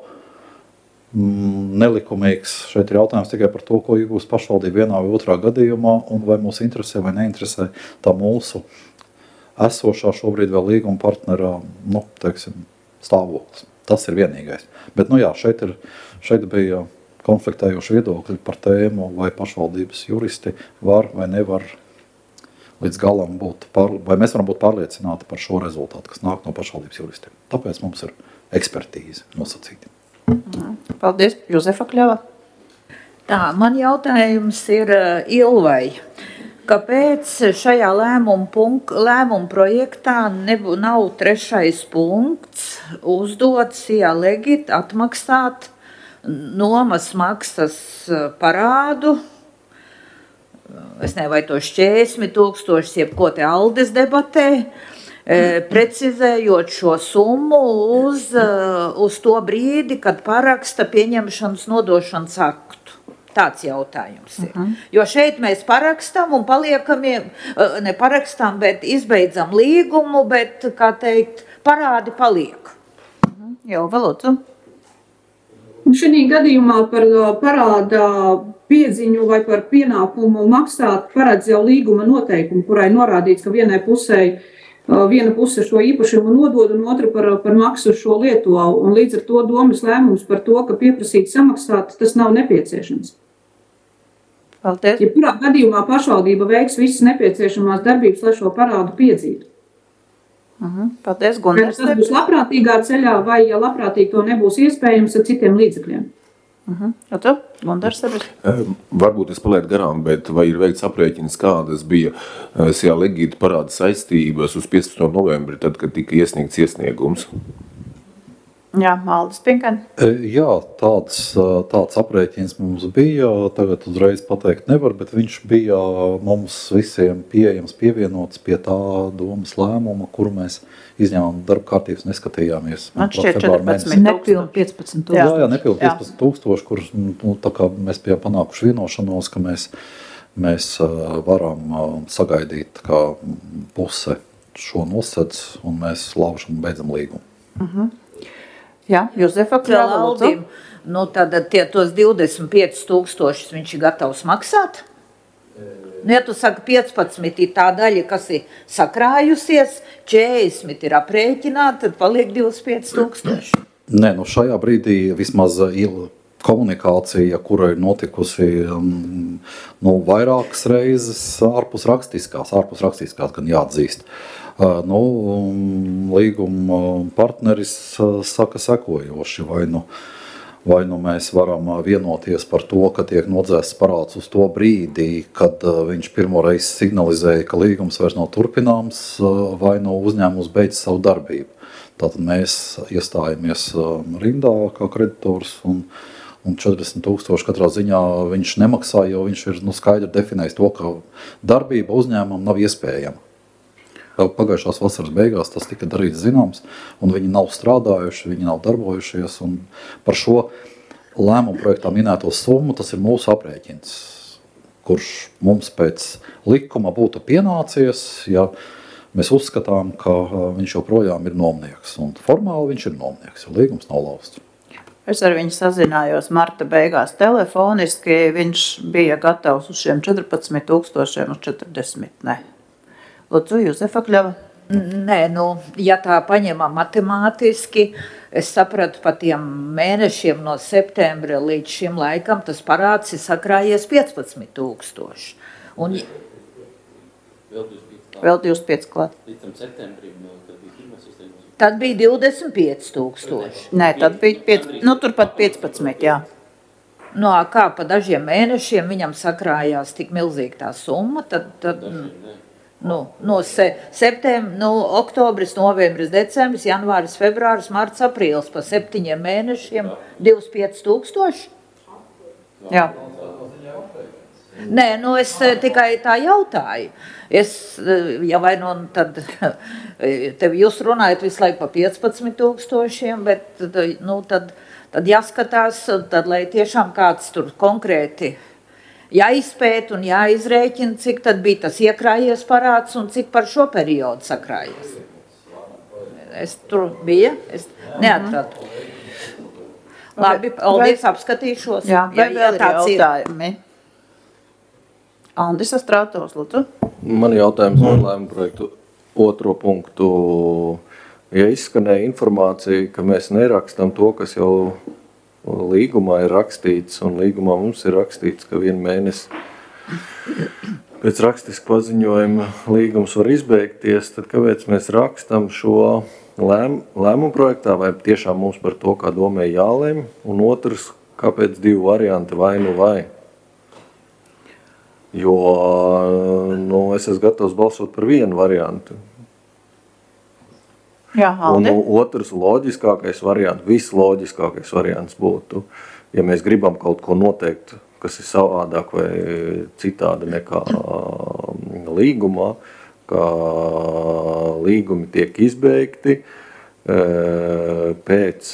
nelikumīgs. Šeit ir jautājums tikai par to, ko iegūs pašvaldība vienā vai otrā gadījumā, un vai mūs interesē vai neinteresē tā mūsu esošā šobrīd vēl līguma partnerā, nu, teiksim, stāvoklis. Tas ir vienīgais. Bet, nu jā, šeit, ir, šeit bija konfliktējoši viedokļi par tēmu, vai pašvaldības juristi var vai nevar līdz galam būt, pār, vai mēs varam būt pārliecināti par šo rezultātu, kas nāk no pašvaldības juristiem. Tāpēc mums ir ekspertīze nosacīta. Paldies, Jozefa Kļava. Tā, man jautājums ir Ilvai. Kāpēc šajā lēmuma, punk, lēmuma projektā nebū, nav trešais punkts uzdots jālegit atmaksāt nomas maksas parādu? Es nezinu, vai to šķēsmi tūkstošus, jeb ko te Aldes debatē, precizējot šo summu uz, uz to brīdi, kad paraksta pieņemšanas nodošanas aktu. Tāds jautājums ir. Uh-huh. Jo šeit mēs parakstam un paliekam, ne parakstam, bet izbeidzam līgumu, bet, kā teikt, parādi paliek. Uh-huh. Jau, valūdzu. Šī gadījumā par parāda piedziņu vai par pienākumu maksāt paredz jau līguma noteikumu, kurai norādīts, ka vienai pusē, viena puse šo īpašumu nodod un otra par, par maksu šo lieto. Un līdz ar to domas lēmums par to, ka pieprasīt samaksāt, tas nav nepieciešams. Paldies. Ja kurā gadījumā pašvaldība veiks visas nepieciešamās darbības, lai šo parādu piedzītu. Uh-huh. Paldies, Gundars. Tas būs labprātīgā ceļā vai, ja labprātīgi to nebūs iespējams, ar citiem līdzekļiem. Uh-huh. Ja tu, Gundars? Varbūt es palētu garām, bet vai ir veikts aprēķins, kādas bija Sijā Legīta parāda saistības uz piecpadsmito novembri, tad, kad tika iesniegts iesniegums? Jā, Maldis Pinkani. Jā, tāds, tāds aprēķins mums bija, tagad uzreiz pateikt nevar, bet viņš bija mums visiem pieejams pievienots pie tā domas lēmuma, kuru mēs izņēmām darba kārtības neskatījāmies. Man šķiet četrpadsmit nepilni piecpadsmit tūkstoši. Jā, jā, nepilni piecpadsmit tūkstoši, kurus nu, tā kā mēs bijām panākuši vienošanos, ka mēs, mēs varam sagaidīt, kā puse šo nosedz un mēs laužam beidzam līgumu. Uh-huh. Jā, Jozefa Kļava, lūdzu. Nu, tad tie tos divdesmit piecus tūkstošus viņš ir gatavs maksāt. Nu, ja tu saki piecpadsmit ir tā daļa, kas ir sakrājusies, četrdesmit ir aprēķināta, tad paliek divdesmit pieci tūkstoši. Nē, nu šajā brīdī vismaz komunikācija, kura ir notikusi nu, vairākas reizes ārpus rakstiskās, ārpus rakstiskās gan jāatzīst. Nu, līguma partneris saka sekojoši, vai nu, vai nu mēs varam vienoties par to, ka tiek nodzēsts parāds uz to brīdī, kad viņš pirmoreiz signalizēja, ka līgums vairs nav turpināms, vai nu uzņēmums beidz savu darbību. Tātad mēs iestājamies rindā kā kreditors un, un četrdesmit tūkstoši katrā ziņā viņš nemaksā, jo viņš ir nu, skaidri definējis to, ka darbība uzņēmumam nav iespējama. Pagājušās vasaras beigās tas tika darīts zināms, un viņi nav strādājuši, viņi nav darbojušies, un par šo lēmumu projektā minēto summu tas ir mūsu aprēķins, kurš mums pēc likuma būtu pienācies, ja mēs uzskatām, ka viņš joprojām ir nomnieks, un formāli viņš ir nomnieks, jo līgums nav lausts. Es ar viņu sazinājos marta beigās telefoniski, viņš bija gatavs uz šiem četrpadsmit tūkstošiem uz četrdesmit, ne. Lūdzu, Jozefa Kļava. Nē, nu, ja tā paņemam matemātiski, es sapratu pa tiem mēnešiem no septembra līdz šim laikam, tas parāds ir sakrājies piecpadsmit tūkstoši. Un... Vēl divdesmit pieci klāt. Tad bija divdesmit pieci tūkstoši. Nē, tad bija piec... nu, turpat piecpadsmit, jā. No kā pa dažiem mēnešiem viņam sakrājās tik milzīgi tā summa, tad... tad Nu, no se, septem, nu, oktobris, novembris, decembris, janvāris, februāris, marts, aprīlis, pa septiņiem mēnešiem, divdesmit pieci tūkstoši? Jā. Nē, nu, es tikai tā jautāju. Es, ja vai nu, tad, tev jūs runājat visu laiku pa piecpadsmit tūkstošiem, bet, nu, tad, tad jāskatās, tad, lai tiešām kāds tur konkrēti jāizpēt un jāizrēķina, cik tad bija tas iekrājies parāds un cik par šo periodu sakrājies. Es tur bija, es neatradu. Labi, paldies, apskatīšos. Jā, vai vēl ir jautājumi? Andris Astrātovs, lūdzu. Man jautājums par lēmumu projektu otro punktu. Ja izskanēja informācija, ka mēs nerakstam to, kas jau līgumā ir rakstīts, un līgumā mums ir rakstīts, ka vienu mēnesi pēc rakstiska paziņojuma līgums var izbeigties, tad kāpēc mēs rakstam šo lēm, lēmumu projektā, vai tiešām mums par to, kā domē jālēm, un otrs, kāpēc divi varianti vai nu vai? Jo nu, es esmu gatavs balsot par vienu variantu. Jā, Aldi. Un otrs loģiskākais variants, visloģiskākais variants būtu, ja mēs gribam kaut ko noteikt, kas ir savādāk vai citādi nekā līgumā, ka līgumi tiek izbeigti pēc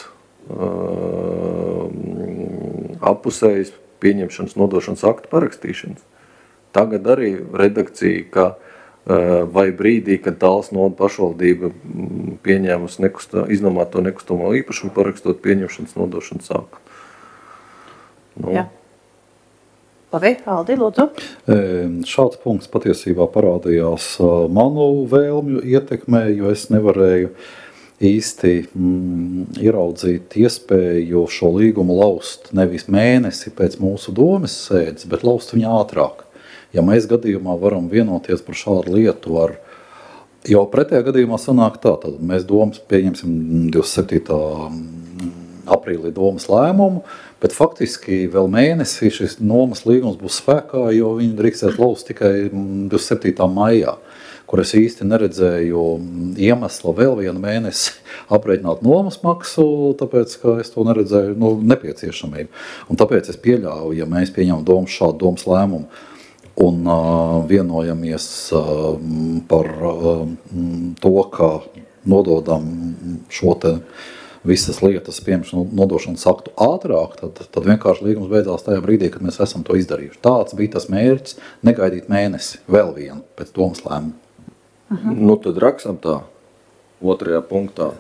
appusējas pieņemšanas nodošanas aktu parakstīšanas. Tagad arī redakcija, ka vai brīdī, kad Talsu novada pašvaldība pieņēmus nekustā, iznomāto nekustamo īpašumu, parakstot pieņemšanas nodošanas aktu. Nu. Jā. Labi, Aldi, lūdzu. Šāds punkts patiesībā parādījās manu vēlmju ietekmē, jo es nevarēju īsti mm, ieraudzīt iespēju šo līgumu laust nevis mēnesi pēc mūsu domes sēdes, bet laust viņu ātrāk. Ja mēs gadījumā varam vienoties par šādu lietu ar, jo pretējā gadījumā sanāk tā, tad mēs domas pieņemsim divdesmit septītā aprīlī domas lēmumu, bet faktiski vēl mēnesi šis nomas līgums būs spēkā, jo viņi drīkstēs laust tikai divdesmit septītā maijā, kur es īsti neredzēju iemesla vēl vienu mēnesi aprēķināt nomas maksu, tāpēc, ka es to neredzēju nu, nepieciešamību. Un tāpēc es pieļauju, ja mēs pieņemam domas šādu domas lēmumu un uh, vienojamies uh, par uh, to, ka nododam šo te visas lietas pieņemšanu nodošanas aktu ātrāk, tad, tad vienkārši līgums beidzās tajā brīdī, kad mēs esam to izdarījuši. Tāds bija tas mērķis, negaidīt mēnesi, vēl vienu pēc domas lēmumu. Uh-huh. Nu tad rakstam tā, otrajā punktā.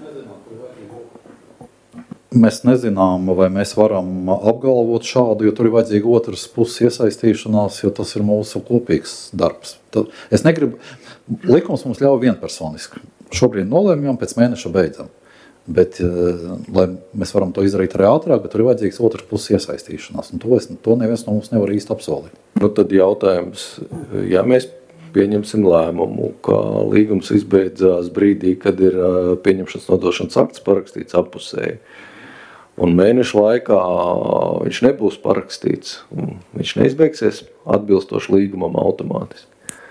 Mēs nezinām, vai mēs varam apgalvot šādu, jo tur ir vajadzīga otras puses iesaistīšanās, jo tas ir mūsu kopīgs darbs. Tad es negribu, likums mums ļauj vienpersoniski. Šobrīd nolēmjam, pēc mēneša beidzam. Bet, lai mēs varam to izdarīt arī ātrāk, bet tur ir vajadzīgs otras puses iesaistīšanās. Un to, es, to neviens no mums nevar īsti apsolīt. Nu tad jautājums, ja mēs pieņemsim lēmumu, ka līgums izbeidzās brīdī, kad ir pieņemšanas nodošanas akts parakstīts appusēji, un mēnešu laikā viņš nebūs parakstīts, viņš neizbeigsies atbilstoši līgumam automātiski.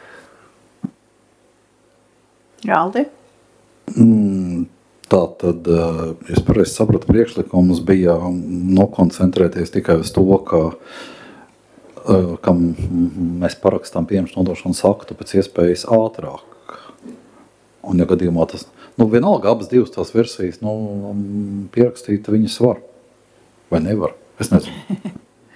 Aldi? Mm. Tā tad, es pareizi sapratu, priekšlikums bija nokoncentrēties tikai uz to, ka, ka mēs parakstām pieņemšanas nodošanas aktu pēc iespējas ātrāk. Un ja gadījumā tas, nu vienalga abas divas tās versijas, nu pierakstīt viņas var vai nevar, es nezinu.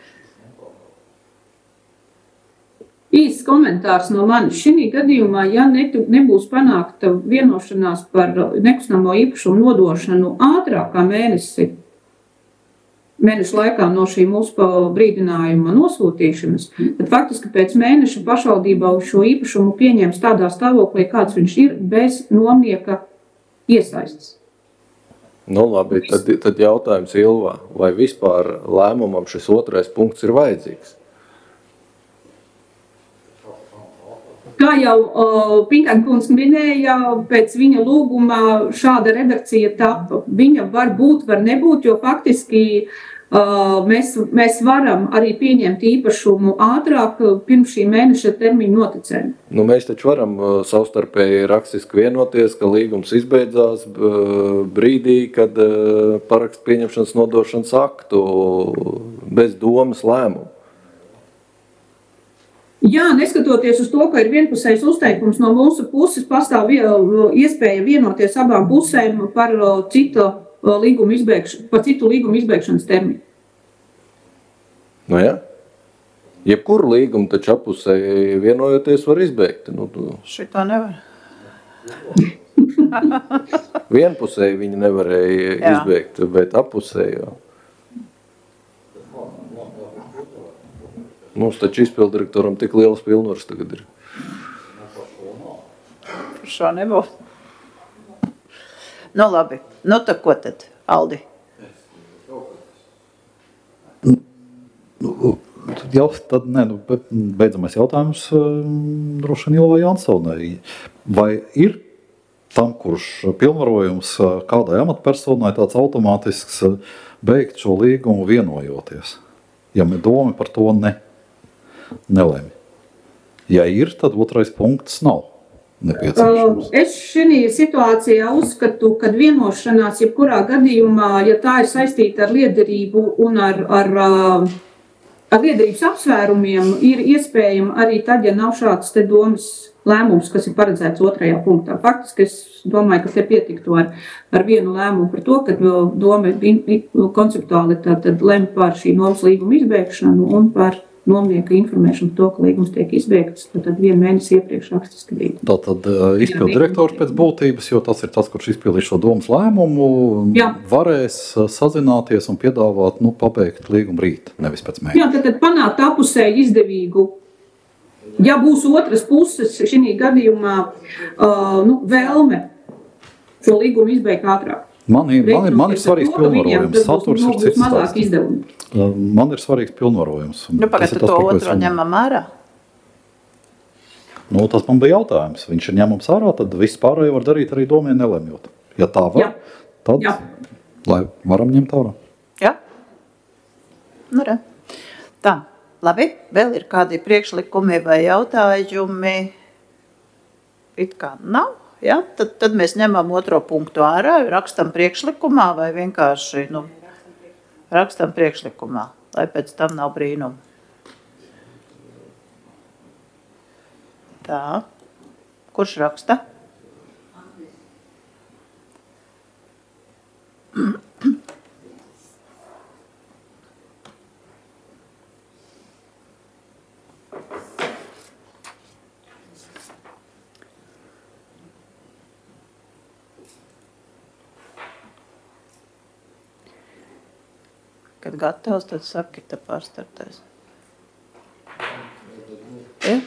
Īsts komentārs no manis. Šī gadījumā, ja netu, nebūs panākta vienošanās par nekustamo īpašumu nodošanu ātrāk kā mēnesi, mēnešu laikā no šī mūsu brīdinājuma nosūtīšanas, tad faktiski pēc mēneša pašvaldībā uz šo īpašumu pieņems tādā stāvoklī, kāds viņš ir, bez nomnieka iesaistes. Nu labi, tad, tad jautājums Ilvā, vai vispār lēmumam šis otrais punkts ir vajadzīgs? Kā jau uh, Pinkaņkungs minēja, pēc viņa lūguma šāda redakcija tapa. Viņa var būt, var nebūt, jo faktiski uh, mēs, mēs varam arī pieņemt īpašumu ātrāk pirms šī mēneša termiņa noticēm. Nu, mēs taču varam uh, savstarpēji rakstiski vienoties, ka līgums izbeidzās uh, brīdī, kad uh, parakst pieņemšanas nodošanas aktu bez domas lēmumu. Jā, neskatoties uz to, ka ir vienpusējs uzteikums no mūsu puses, pastāv iespēja vienoties abām pusēm par citu līgumu izbeigšanu, par citu līgumu izbeigšanas termiņu. Nu jā. Jebkuru līgumu taču appusēji vienojoties var izbeigt. Nu, Šito nevar. Vienpusēji viņi nevarēja jā. izbeigt, bet appusēji jau. Mums taču izpildirektoram tik lielas pilnvaras tagad ir. Par šo nebūs. Nu labi, nu tad ko tad, Aldi? Jā, tad ne, nu, beidzamais jautājums droši vien Ilvai Jansonai. Vai ir tam, kurš pilnvarojums kādai amatpersonai tāds automātisks beigt šo līgumu vienojoties? Ja me domi par to ne. Nelēmi. Ja ir, tad otrais punkts nav nepieciešams. Es šī situācijā uzskatu, ka vienošanās jebkurā gadījumā, ja tā ir saistīta ar liederību un ar, ar, ar biedrības apsvērumiem ir iespējama arī tad, ja nav šāds te domas lēmums, kas ir paredzēts otrajā punktā. Faktiski es domāju, ka te pietiktu ar, ar vienu lēmumu par to, ka doma konceptuāli tad lem par šī nomas līguma izbeigšanu un par nomnieka informēšanu par to, ka līgums tiek izbeigts, tad vienu mēnesi iepriekš rakstiski brīdi. Tātad izpildu direktors pēc būtības, jo tas ir tas, kurš izpildīs šo domas lēmumu, Jā. varēs sazināties un piedāvāt, nu, pabeigt līgumu rīt, nevis pēc mēneša. Jā, tad, tad panākt apusēji izdevīgu. Ja būs otras puses šī gadījumā uh, nu, vēlme šo līgumu izbeigt ātrāk. Man ir, man ir, man ir svarīgs pilnvarojums. Saturs ir cits stāsts. Man ir svarīgs pilnvarojums. Nu, pagad, tu to otro ņemam ārā? Nu, tas man bija jautājums. Viņš ir ņemams ārā, tad viss pārējo var darīt arī domē nelemjot. Ja tā var, Jā. tad Jā. lai varam ņemt ārā. Jā. Nu, re. Tā, labi. Vēl ir kādi priekšlikumi vai jautājumi? It kā nav. Ja? Tad, tad mēs ņemam otro punktu ārā, rakstam priekšlikumā vai vienkārši nu, rakstam priekšlikumā, lai pēc tam nav brīnumu. Tā. Kurš raksta? Kad gatavs, tad saki, tad pārstartēs. Ja?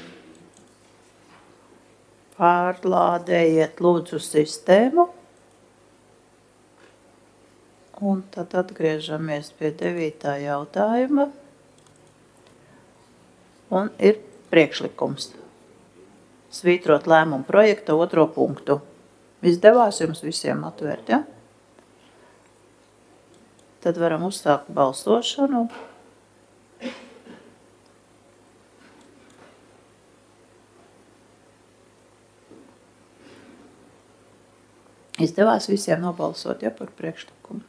Pārlādējiet lūdzu sistēmu. Un tad atgriežamies pie devītā jautājuma. Un ir priekšlikums. Svītrot lēmumu projekta otro punktu. Izdevās jums visiem atvērt, ja? Tad varam uzsākt balsošanu. Izdevās visiem nobalsot, ja, par priekšlikumu.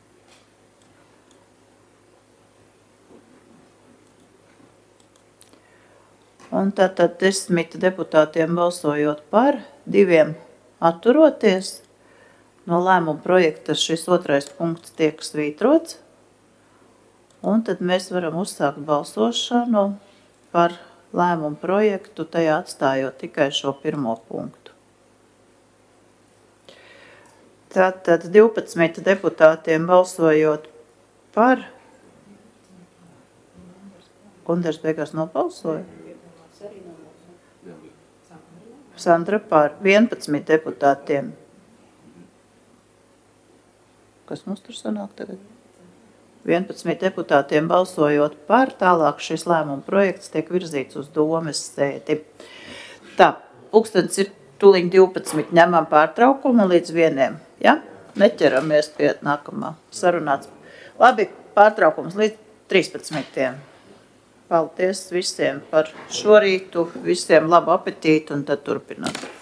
Un tātad desmit deputātiem balsojot par, diviem atturoties. No lēmuma projekta šis otrais punkts tiek svītrots, un tad mēs varam uzsākt balsošanu par lēmumu projektu, tajā atstājot tikai šo pirmo punktu. Tātad divpadsmit deputātiem balsojot par, Kunders beigās nobalsoja? Sandra par vienpadsmit deputātiem. Kas mums tur sanāk tagad? vienpadsmit deputātiem balsojot par, tālāk šis lēmuma projekts tiek virzīts uz domes sēdi. Tā, pulkstens ir tuliņ divpadsmit, ņemam pārtraukumu līdz vieniem, ja? Neķeramies pie nākamā sarunāts. Labi, pārtraukums līdz trīspadsmitiem. Paldies visiem par šorītu, visiem labu apetītu un tad turpināt.